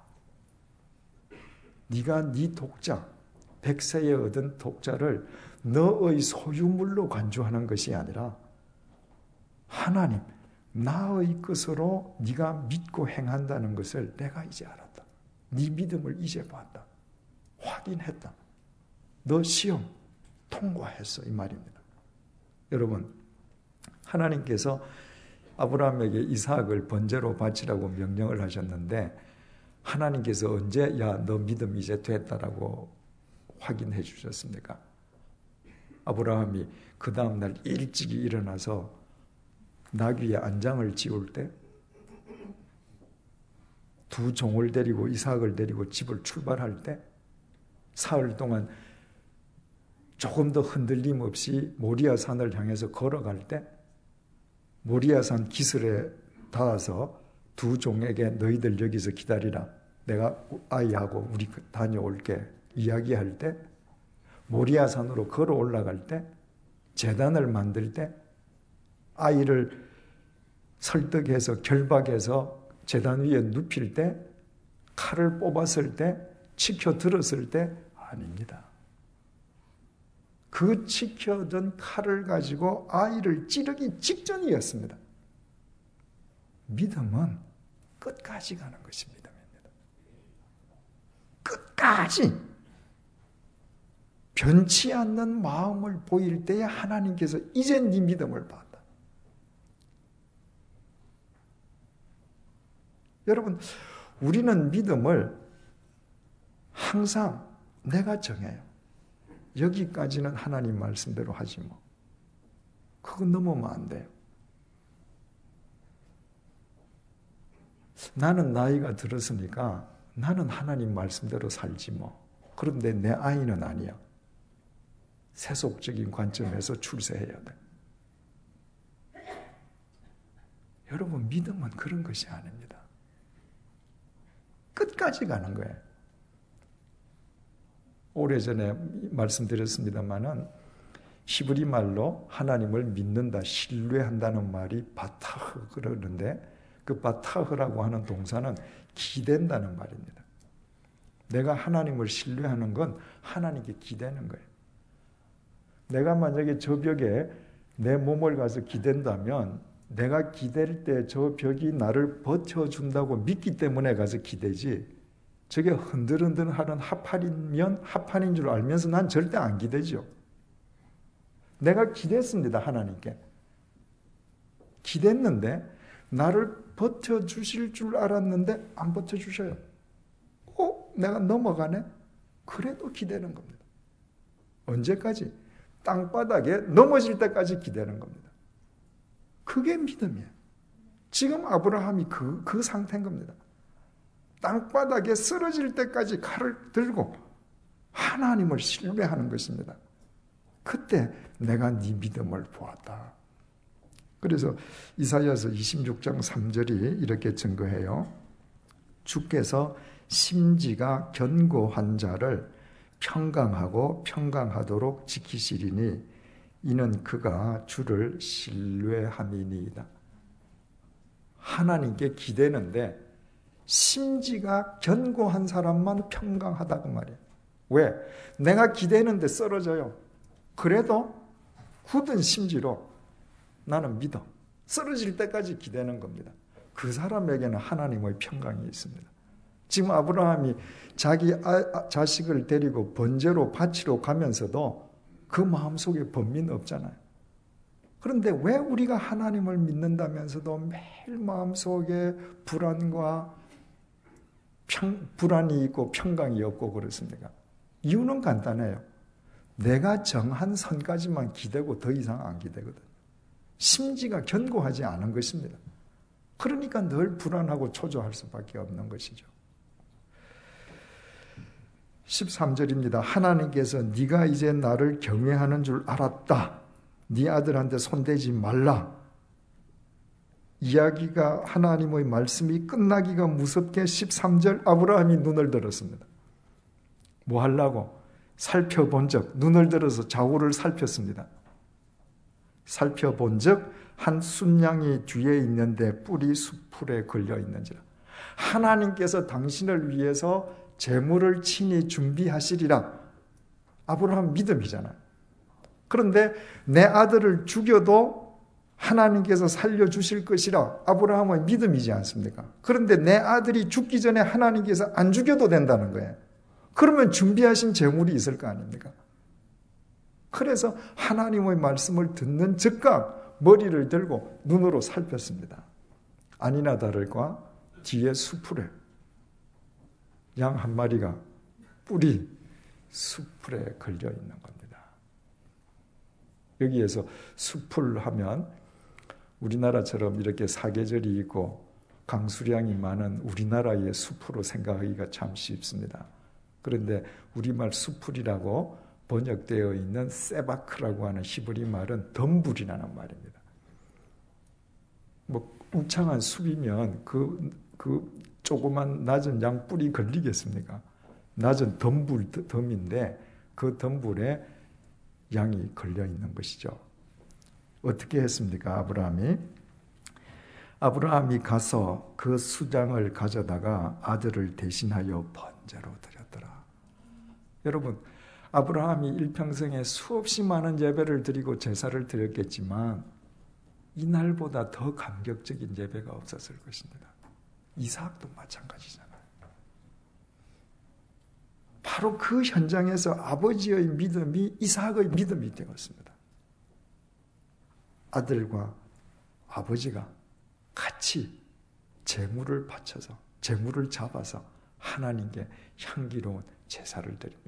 네가 네 독자 백세에 얻은 독자를 너의 소유물로 간주하는 것이 아니라 하나님 나의 것으로 네가 믿고 행한다는 것을 내가 이제 알았다. 네 믿음을 이제 봤다. 확인했다. 너 시험 통과했어 이 말입니다. 여러분 하나님께서 아브라함에게 이삭을 번제로 바치라고 명령을 하셨는데 하나님께서 언제 야 너 믿음 이제 됐다라고 확인해 주셨습니까? 아브라함이 그 다음날 일찍이 일어나서 나귀의 안장을 지울 때 두 종을 데리고 이삭을 데리고 집을 출발할 때 사흘 동안 조금 더 흔들림 없이 모리아산을 향해서 걸어갈 때 모리아산 기슭에 닿아서 두 종에게 너희들 여기서 기다리라. 내가 아이하고 우리 다녀올게. 이야기할 때 모리아산으로 걸어 올라갈 때 제단을 만들 때 아이를 설득해서 결박해서 제단 위에 눕힐 때 칼을 뽑았을 때 치켜 들었을 때 아닙니다. 그 치켜든 칼을 가지고 아이를 찌르기 직전이었습니다. 믿음은 끝까지 가는 것이 믿음입니다. 끝까지 변치 않는 마음을 보일 때에 하나님께서 이제 네 믿음을 봤다. 여러분, 우리는 믿음을 항상 내가 정해요. 여기까지는 하나님 말씀대로 하지 뭐. 그거 넘으면 안 돼요. 나는 나이가 들었으니까 나는 하나님 말씀대로 살지 뭐. 그런데 내 아이는 아니야. 세속적인 관점에서 출세해야 돼. 여러분, 믿음은 그런 것이 아닙니다. 끝까지 가는 거예요. 오래전에 말씀드렸습니다마는 히브리 말로 하나님을 믿는다, 신뢰한다는 말이 바타흐 그러는데 그 바타흐라고 하는 동사는 기댄다는 말입니다. 내가 하나님을 신뢰하는 건 하나님께 기대는 거예요. 내가 만약에 저 벽에 내 몸을 가서 기댄다면 내가 기댈 때 저 벽이 나를 버텨준다고 믿기 때문에 가서 기대지, 저게 흔들흔들하는 합판이면 합판인 줄 알면서 난 절대 안 기대죠. 내가 기댔습니다. 하나님께. 기댔는데 나를 버텨주실 줄 알았는데 안 버텨주셔요. 어? 내가 넘어가네? 그래도 기대는 겁니다. 언제까지? 땅바닥에 넘어질 때까지 기대는 겁니다. 그게 믿음이에요. 지금 아브라함이 그, 그 상태인 겁니다. 땅바닥에 쓰러질 때까지 칼을 들고 하나님을 신뢰하는 것입니다. 그때 내가 네 믿음을 보았다. 그래서 이사야서 이십육 장 삼 절이 이렇게 증거해요. 주께서 심지가 견고한 자를 평강하고 평강하도록 지키시리니 이는 그가 주를 신뢰함이니이다. 하나님께 기대는데 심지가 견고한 사람만 평강하다고 말이에요. 왜? 내가 기대는데 쓰러져요. 그래도 굳은 심지로 나는 믿어. 쓰러질 때까지 기대는 겁니다. 그 사람에게는 하나님의 평강이 있습니다. 지금 아브라함이 자기 아, 자식을 데리고 번제로 바치러 가면서도 그 마음속에 번민은 없잖아요. 그런데 왜 우리가 하나님을 믿는다면서도 매일 마음속에 불안과 평, 불안이 있고 평강이 없고 그렇습니까? 이유는 간단해요. 내가 정한 선까지만 기대고 더 이상 안 기대거든요. 심지가 견고하지 않은 것입니다. 그러니까 늘 불안하고 초조할 수밖에 없는 것이죠. 십삼 절입니다. 하나님께서 네가 이제 나를 경외하는 줄 알았다. 네 아들한테 손대지 말라. 이야기가 하나님의 말씀이 끝나기가 무섭게 십삼 절 아브라함이 눈을 들었습니다. 뭐 하려고? 살펴본 적, 눈을 들어서 좌우를 살폈습니다. 살펴본 적 한 순양이 뒤에 있는데 뿔이 수풀에 걸려 있는지라. 하나님께서 당신을 위해서 재물을 친히 준비하시리라. 아브라함 믿음이잖아요. 그런데 내 아들을 죽여도 하나님께서 살려주실 것이라 아브라함의 믿음이지 않습니까? 그런데 내 아들이 죽기 전에 하나님께서 안 죽여도 된다는 거예요. 그러면 준비하신 재물이 있을 거 아닙니까? 그래서 하나님의 말씀을 듣는 즉각 머리를 들고 눈으로 살폈습니다. 아니나 다를까 뒤에 수풀에 양 한 마리가 뿔이 수풀에 걸려 있는 겁니다. 여기에서 수풀 하면 우리나라처럼 이렇게 사계절이 있고 강수량이 많은 우리나라의 숲으로 생각하기가 참 쉽습니다. 그런데 우리말 수풀이라고 번역되어 있는 세바크라고 하는 히브리 말은 덤불이라는 말입니다. 뭐 우창한 숲이면 그, 그 조그만 낮은 양뿔이 걸리겠습니까? 낮은 덤불, 덤인데 그 덤불에 양이 걸려 있는 것이죠. 어떻게 했습니까? 아브라함이 아브라함이 가서 그 수장을 가져다가 아들을 대신하여 번제로 드렸더라. 여러분, 아브라함이 일평생에 수없이 많은 예배를 드리고 제사를 드렸겠지만 이날보다 더 감격적인 예배가 없었을 것입니다. 이삭도 마찬가지잖아요. 바로 그 현장에서 아버지의 믿음이 이삭의 믿음이 되었습니다. 아들과 아버지가 같이 제물을 바쳐서 제물을 잡아서 하나님께 향기로운 제사를 드립니다.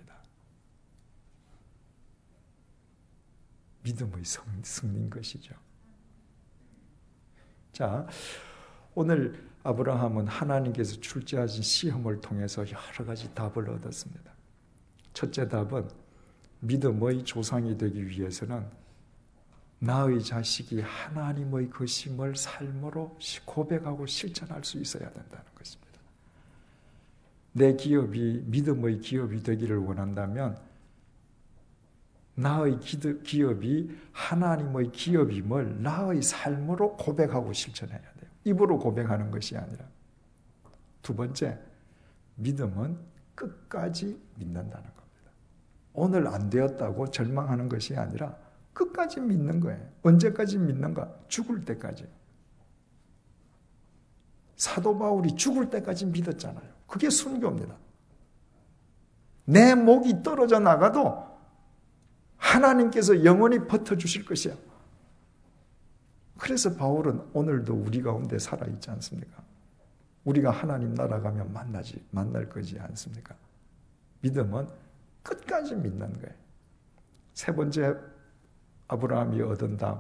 믿음의 승리인 것이죠. 자, 오늘 아브라함은 하나님께서 출제하신 시험을 통해서 여러 가지 답을 얻었습니다. 첫째 답은 믿음의 조상이 되기 위해서는 나의 자식이 하나님의 것임을 삶으로 고백하고 실천할 수 있어야 된다는 것입니다. 내 기업이 믿음의 기업이 되기를 원한다면 나의 기업이 하나님의 기업임을 나의 삶으로 고백하고 실천해야 돼요. 입으로 고백하는 것이 아니라. 두 번째, 믿음은 끝까지 믿는다는 겁니다. 오늘 안 되었다고 절망하는 것이 아니라 끝까지 믿는 거예요. 언제까지 믿는가? 죽을 때까지. 사도 바울이 죽을 때까지 믿었잖아요. 그게 순교입니다. 내 목이 떨어져 나가도 하나님께서 영원히 버텨주실 것이야. 그래서 바울은 오늘도 우리 가운데 살아있지 않습니까? 우리가 하나님 나라 가면 만나지, 만날 거지 않습니까? 믿음은 끝까지 믿는 거예요. 세 번째, 아브라함이 얻은 답.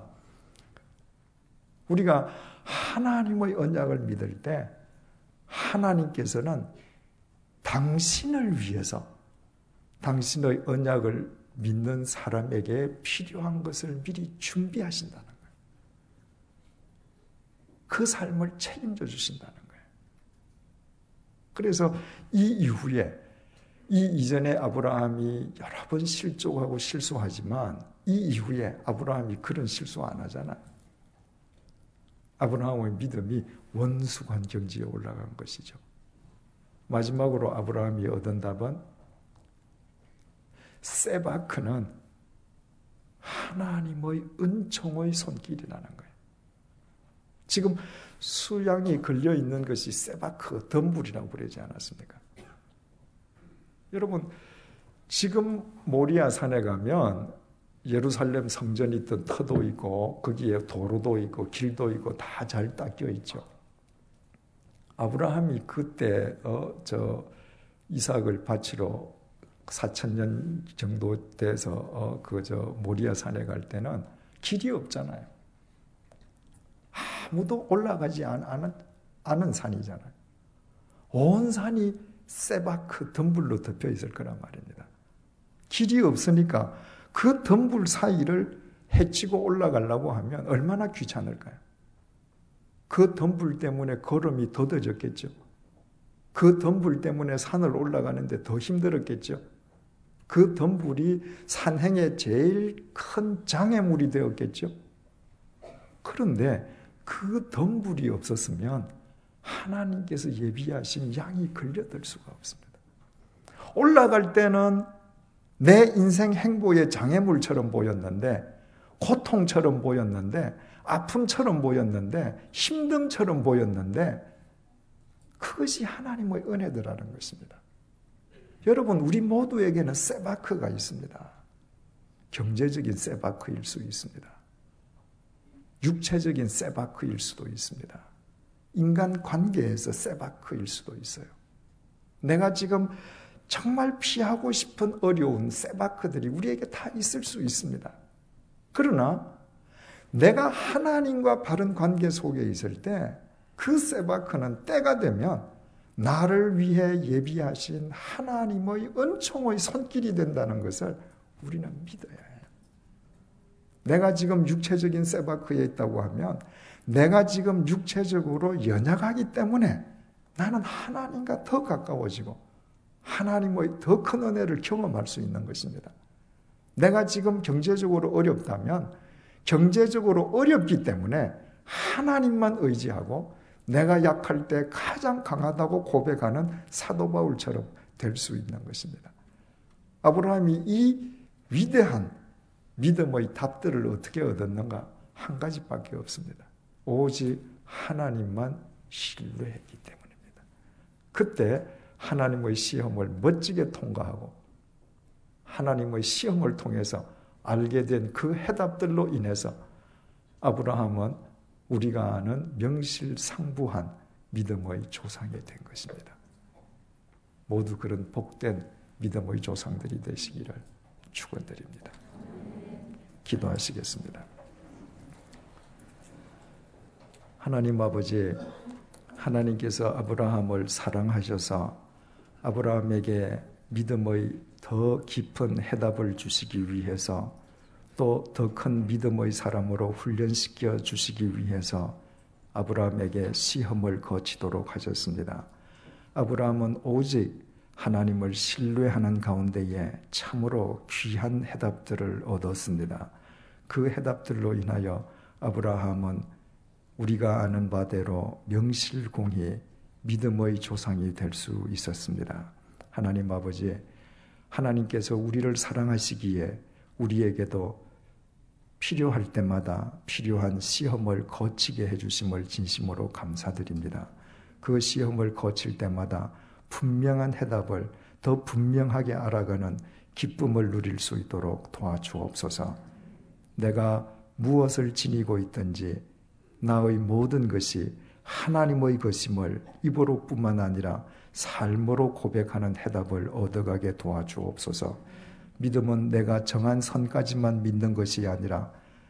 우리가 하나님의 언약을 믿을 때 하나님께서는 당신을 위해서 당신의 언약을 믿는 사람에게 필요한 것을 미리 준비하신다는 거예요. 그 삶을 책임져 주신다는 거예요. 그래서 이 이후에 이 이전에 아브라함이 여러 번 실족하고 실수하지만 이 이후에 아브라함이 그런 실수 안 하잖아요. 아브라함의 믿음이 원수관 경지에 올라간 것이죠. 마지막으로 아브라함이 얻은 답은 세바크는 하나님의 은총의 손길이라는 거예요. 지금 수양이 걸려있는 것이 세바크, 덤불이라고 부르지 않았습니까? 여러분, 지금 모리아 산에 가면 예루살렘 성전이 있던 터도 있고 거기에 도로도 있고 길도 있고 다 잘 닦여 있죠. 아브라함이 그때 어, 저 이삭을 바치러 사천 년 정도 돼서 어, 그 저 모리아 산에 갈 때는 길이 없잖아요. 아무도 올라가지 않은, 않은 산이잖아요. 온 산이 세바크 덤불로 덮여 있을 거란 말입니다. 길이 없으니까 그 덤불 사이를 헤치고 올라가려고 하면 얼마나 귀찮을까요? 그 덤불 때문에 걸음이 더뎌졌겠죠. 그 덤불 때문에 산을 올라가는데 더 힘들었겠죠. 그 덤불이 산행의 제일 큰 장애물이 되었겠죠. 그런데 그 덤불이 없었으면 하나님께서 예비하신 양이 걸려들 수가 없습니다. 올라갈 때는 내 인생 행보의 장애물처럼 보였는데, 고통처럼 보였는데, 아픔처럼 보였는데, 힘듦처럼 보였는데, 그것이 하나님의 은혜더라는 것입니다. 여러분, 우리 모두에게는 세바크가 있습니다. 경제적인 세바크일 수 있습니다. 육체적인 세바크일 수도 있습니다. 인간 관계에서 세바크일 수도 있어요. 내가 지금 정말 피하고 싶은 어려운 세바크들이 우리에게 다 있을 수 있습니다. 그러나 내가 하나님과 바른 관계 속에 있을 때 그 세바크는 때가 되면 나를 위해 예비하신 하나님의 은총의 손길이 된다는 것을 우리는 믿어야 해요. 내가 지금 육체적인 세바크에 있다고 하면 내가 지금 육체적으로 연약하기 때문에 나는 하나님과 더 가까워지고 하나님의 더 큰 은혜를 경험할 수 있는 것입니다. 내가 지금 경제적으로 어렵다면 경제적으로 어렵기 때문에 하나님만 의지하고 내가 약할 때 가장 강하다고 고백하는 사도 바울처럼 될 수 있는 것입니다. 아브라함이 이 위대한 믿음의 답들을 어떻게 얻었는가? 한 가지밖에 없습니다. 오직 하나님만 신뢰했기 때문입니다. 그때 하나님의 시험을 멋지게 통과하고 하나님의 시험을 통해서 알게 된 그 해답들로 인해서 아브라함은 우리가 아는 명실상부한 믿음의 조상이 된 것입니다. 모두 그런 복된 믿음의 조상들이 되시기를 축원드립니다. 기도하시겠습니다. 하나님 아버지, 하나님께서 아브라함을 사랑하셔서 아브라함에게 믿음의 더 깊은 해답을 주시기 위해서 또 더 큰 믿음의 사람으로 훈련시켜 주시기 위해서 아브라함에게 시험을 거치도록 하셨습니다. 아브라함은 오직 하나님을 신뢰하는 가운데에 참으로 귀한 해답들을 얻었습니다. 그 해답들로 인하여 아브라함은 우리가 아는 바대로 명실공히 믿음의 조상이 될 수 있었습니다. 하나님 아버지, 하나님께서 우리를 사랑하시기에 우리에게도 필요할 때마다 필요한 시험을 거치게 해주심을 진심으로 감사드립니다. 그 시험을 거칠 때마다 분명한 해답을 더 분명하게 알아가는 기쁨을 누릴 수 있도록 도와주옵소서. 내가 무엇을 지니고 있든지 나의 모든 것이 하나님의 것임을 입으로 뿐만 아니라 삶으로 고백하는 해답을 얻어가게 도와주옵소서. 믿음은 내가 정한 선까지만 믿는 것이 아니라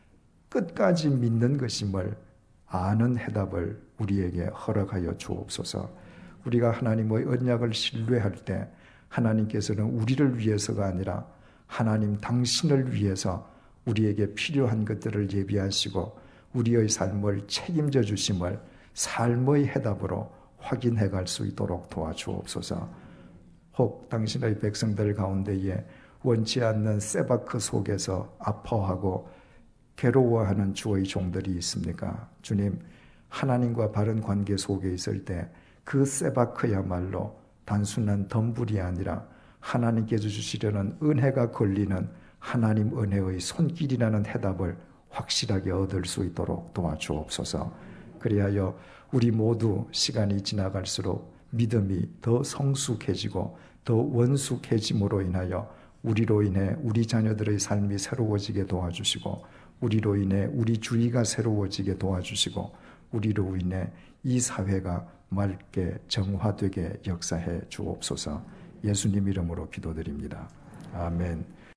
끝까지 믿는 것임을 아는 해답을 우리에게 허락하여 주옵소서. 우리가 하나님의 언약을 신뢰할 때 하나님께서는 우리를 위해서가 아니라 하나님 당신을 위해서 우리에게 필요한 것들을 예비하시고 우리의 삶을 책임져 주심을 삶의 해답으로 확인해 갈 수 있도록 도와주옵소서. 혹 당신의 백성들 가운데에 원치 않는 세바크 속에서 아파하고 괴로워하는 주의 종들이 있습니까? 주님, 하나님과 바른 관계 속에 있을 때 그 세바크야말로 단순한 덤불이 아니라 하나님께서 주시려는 은혜가 걸리는 하나님 은혜의 손길이라는 해답을 확실하게 얻을 수 있도록 도와주옵소서. 그리하여 우리 모두 시간이 지나갈수록 믿음이 더 성숙해지고 더 원숙해짐으로 인하여 우리로 인해 우리 자녀들의 삶이 새로워지게 도와주시고 우리로 인해 우리 주위가 새로워지게 도와주시고 우리로 인해 이 사회가 맑게 정화되게 역사해 주옵소서. 예수님 이름으로 기도드립니다. 아멘.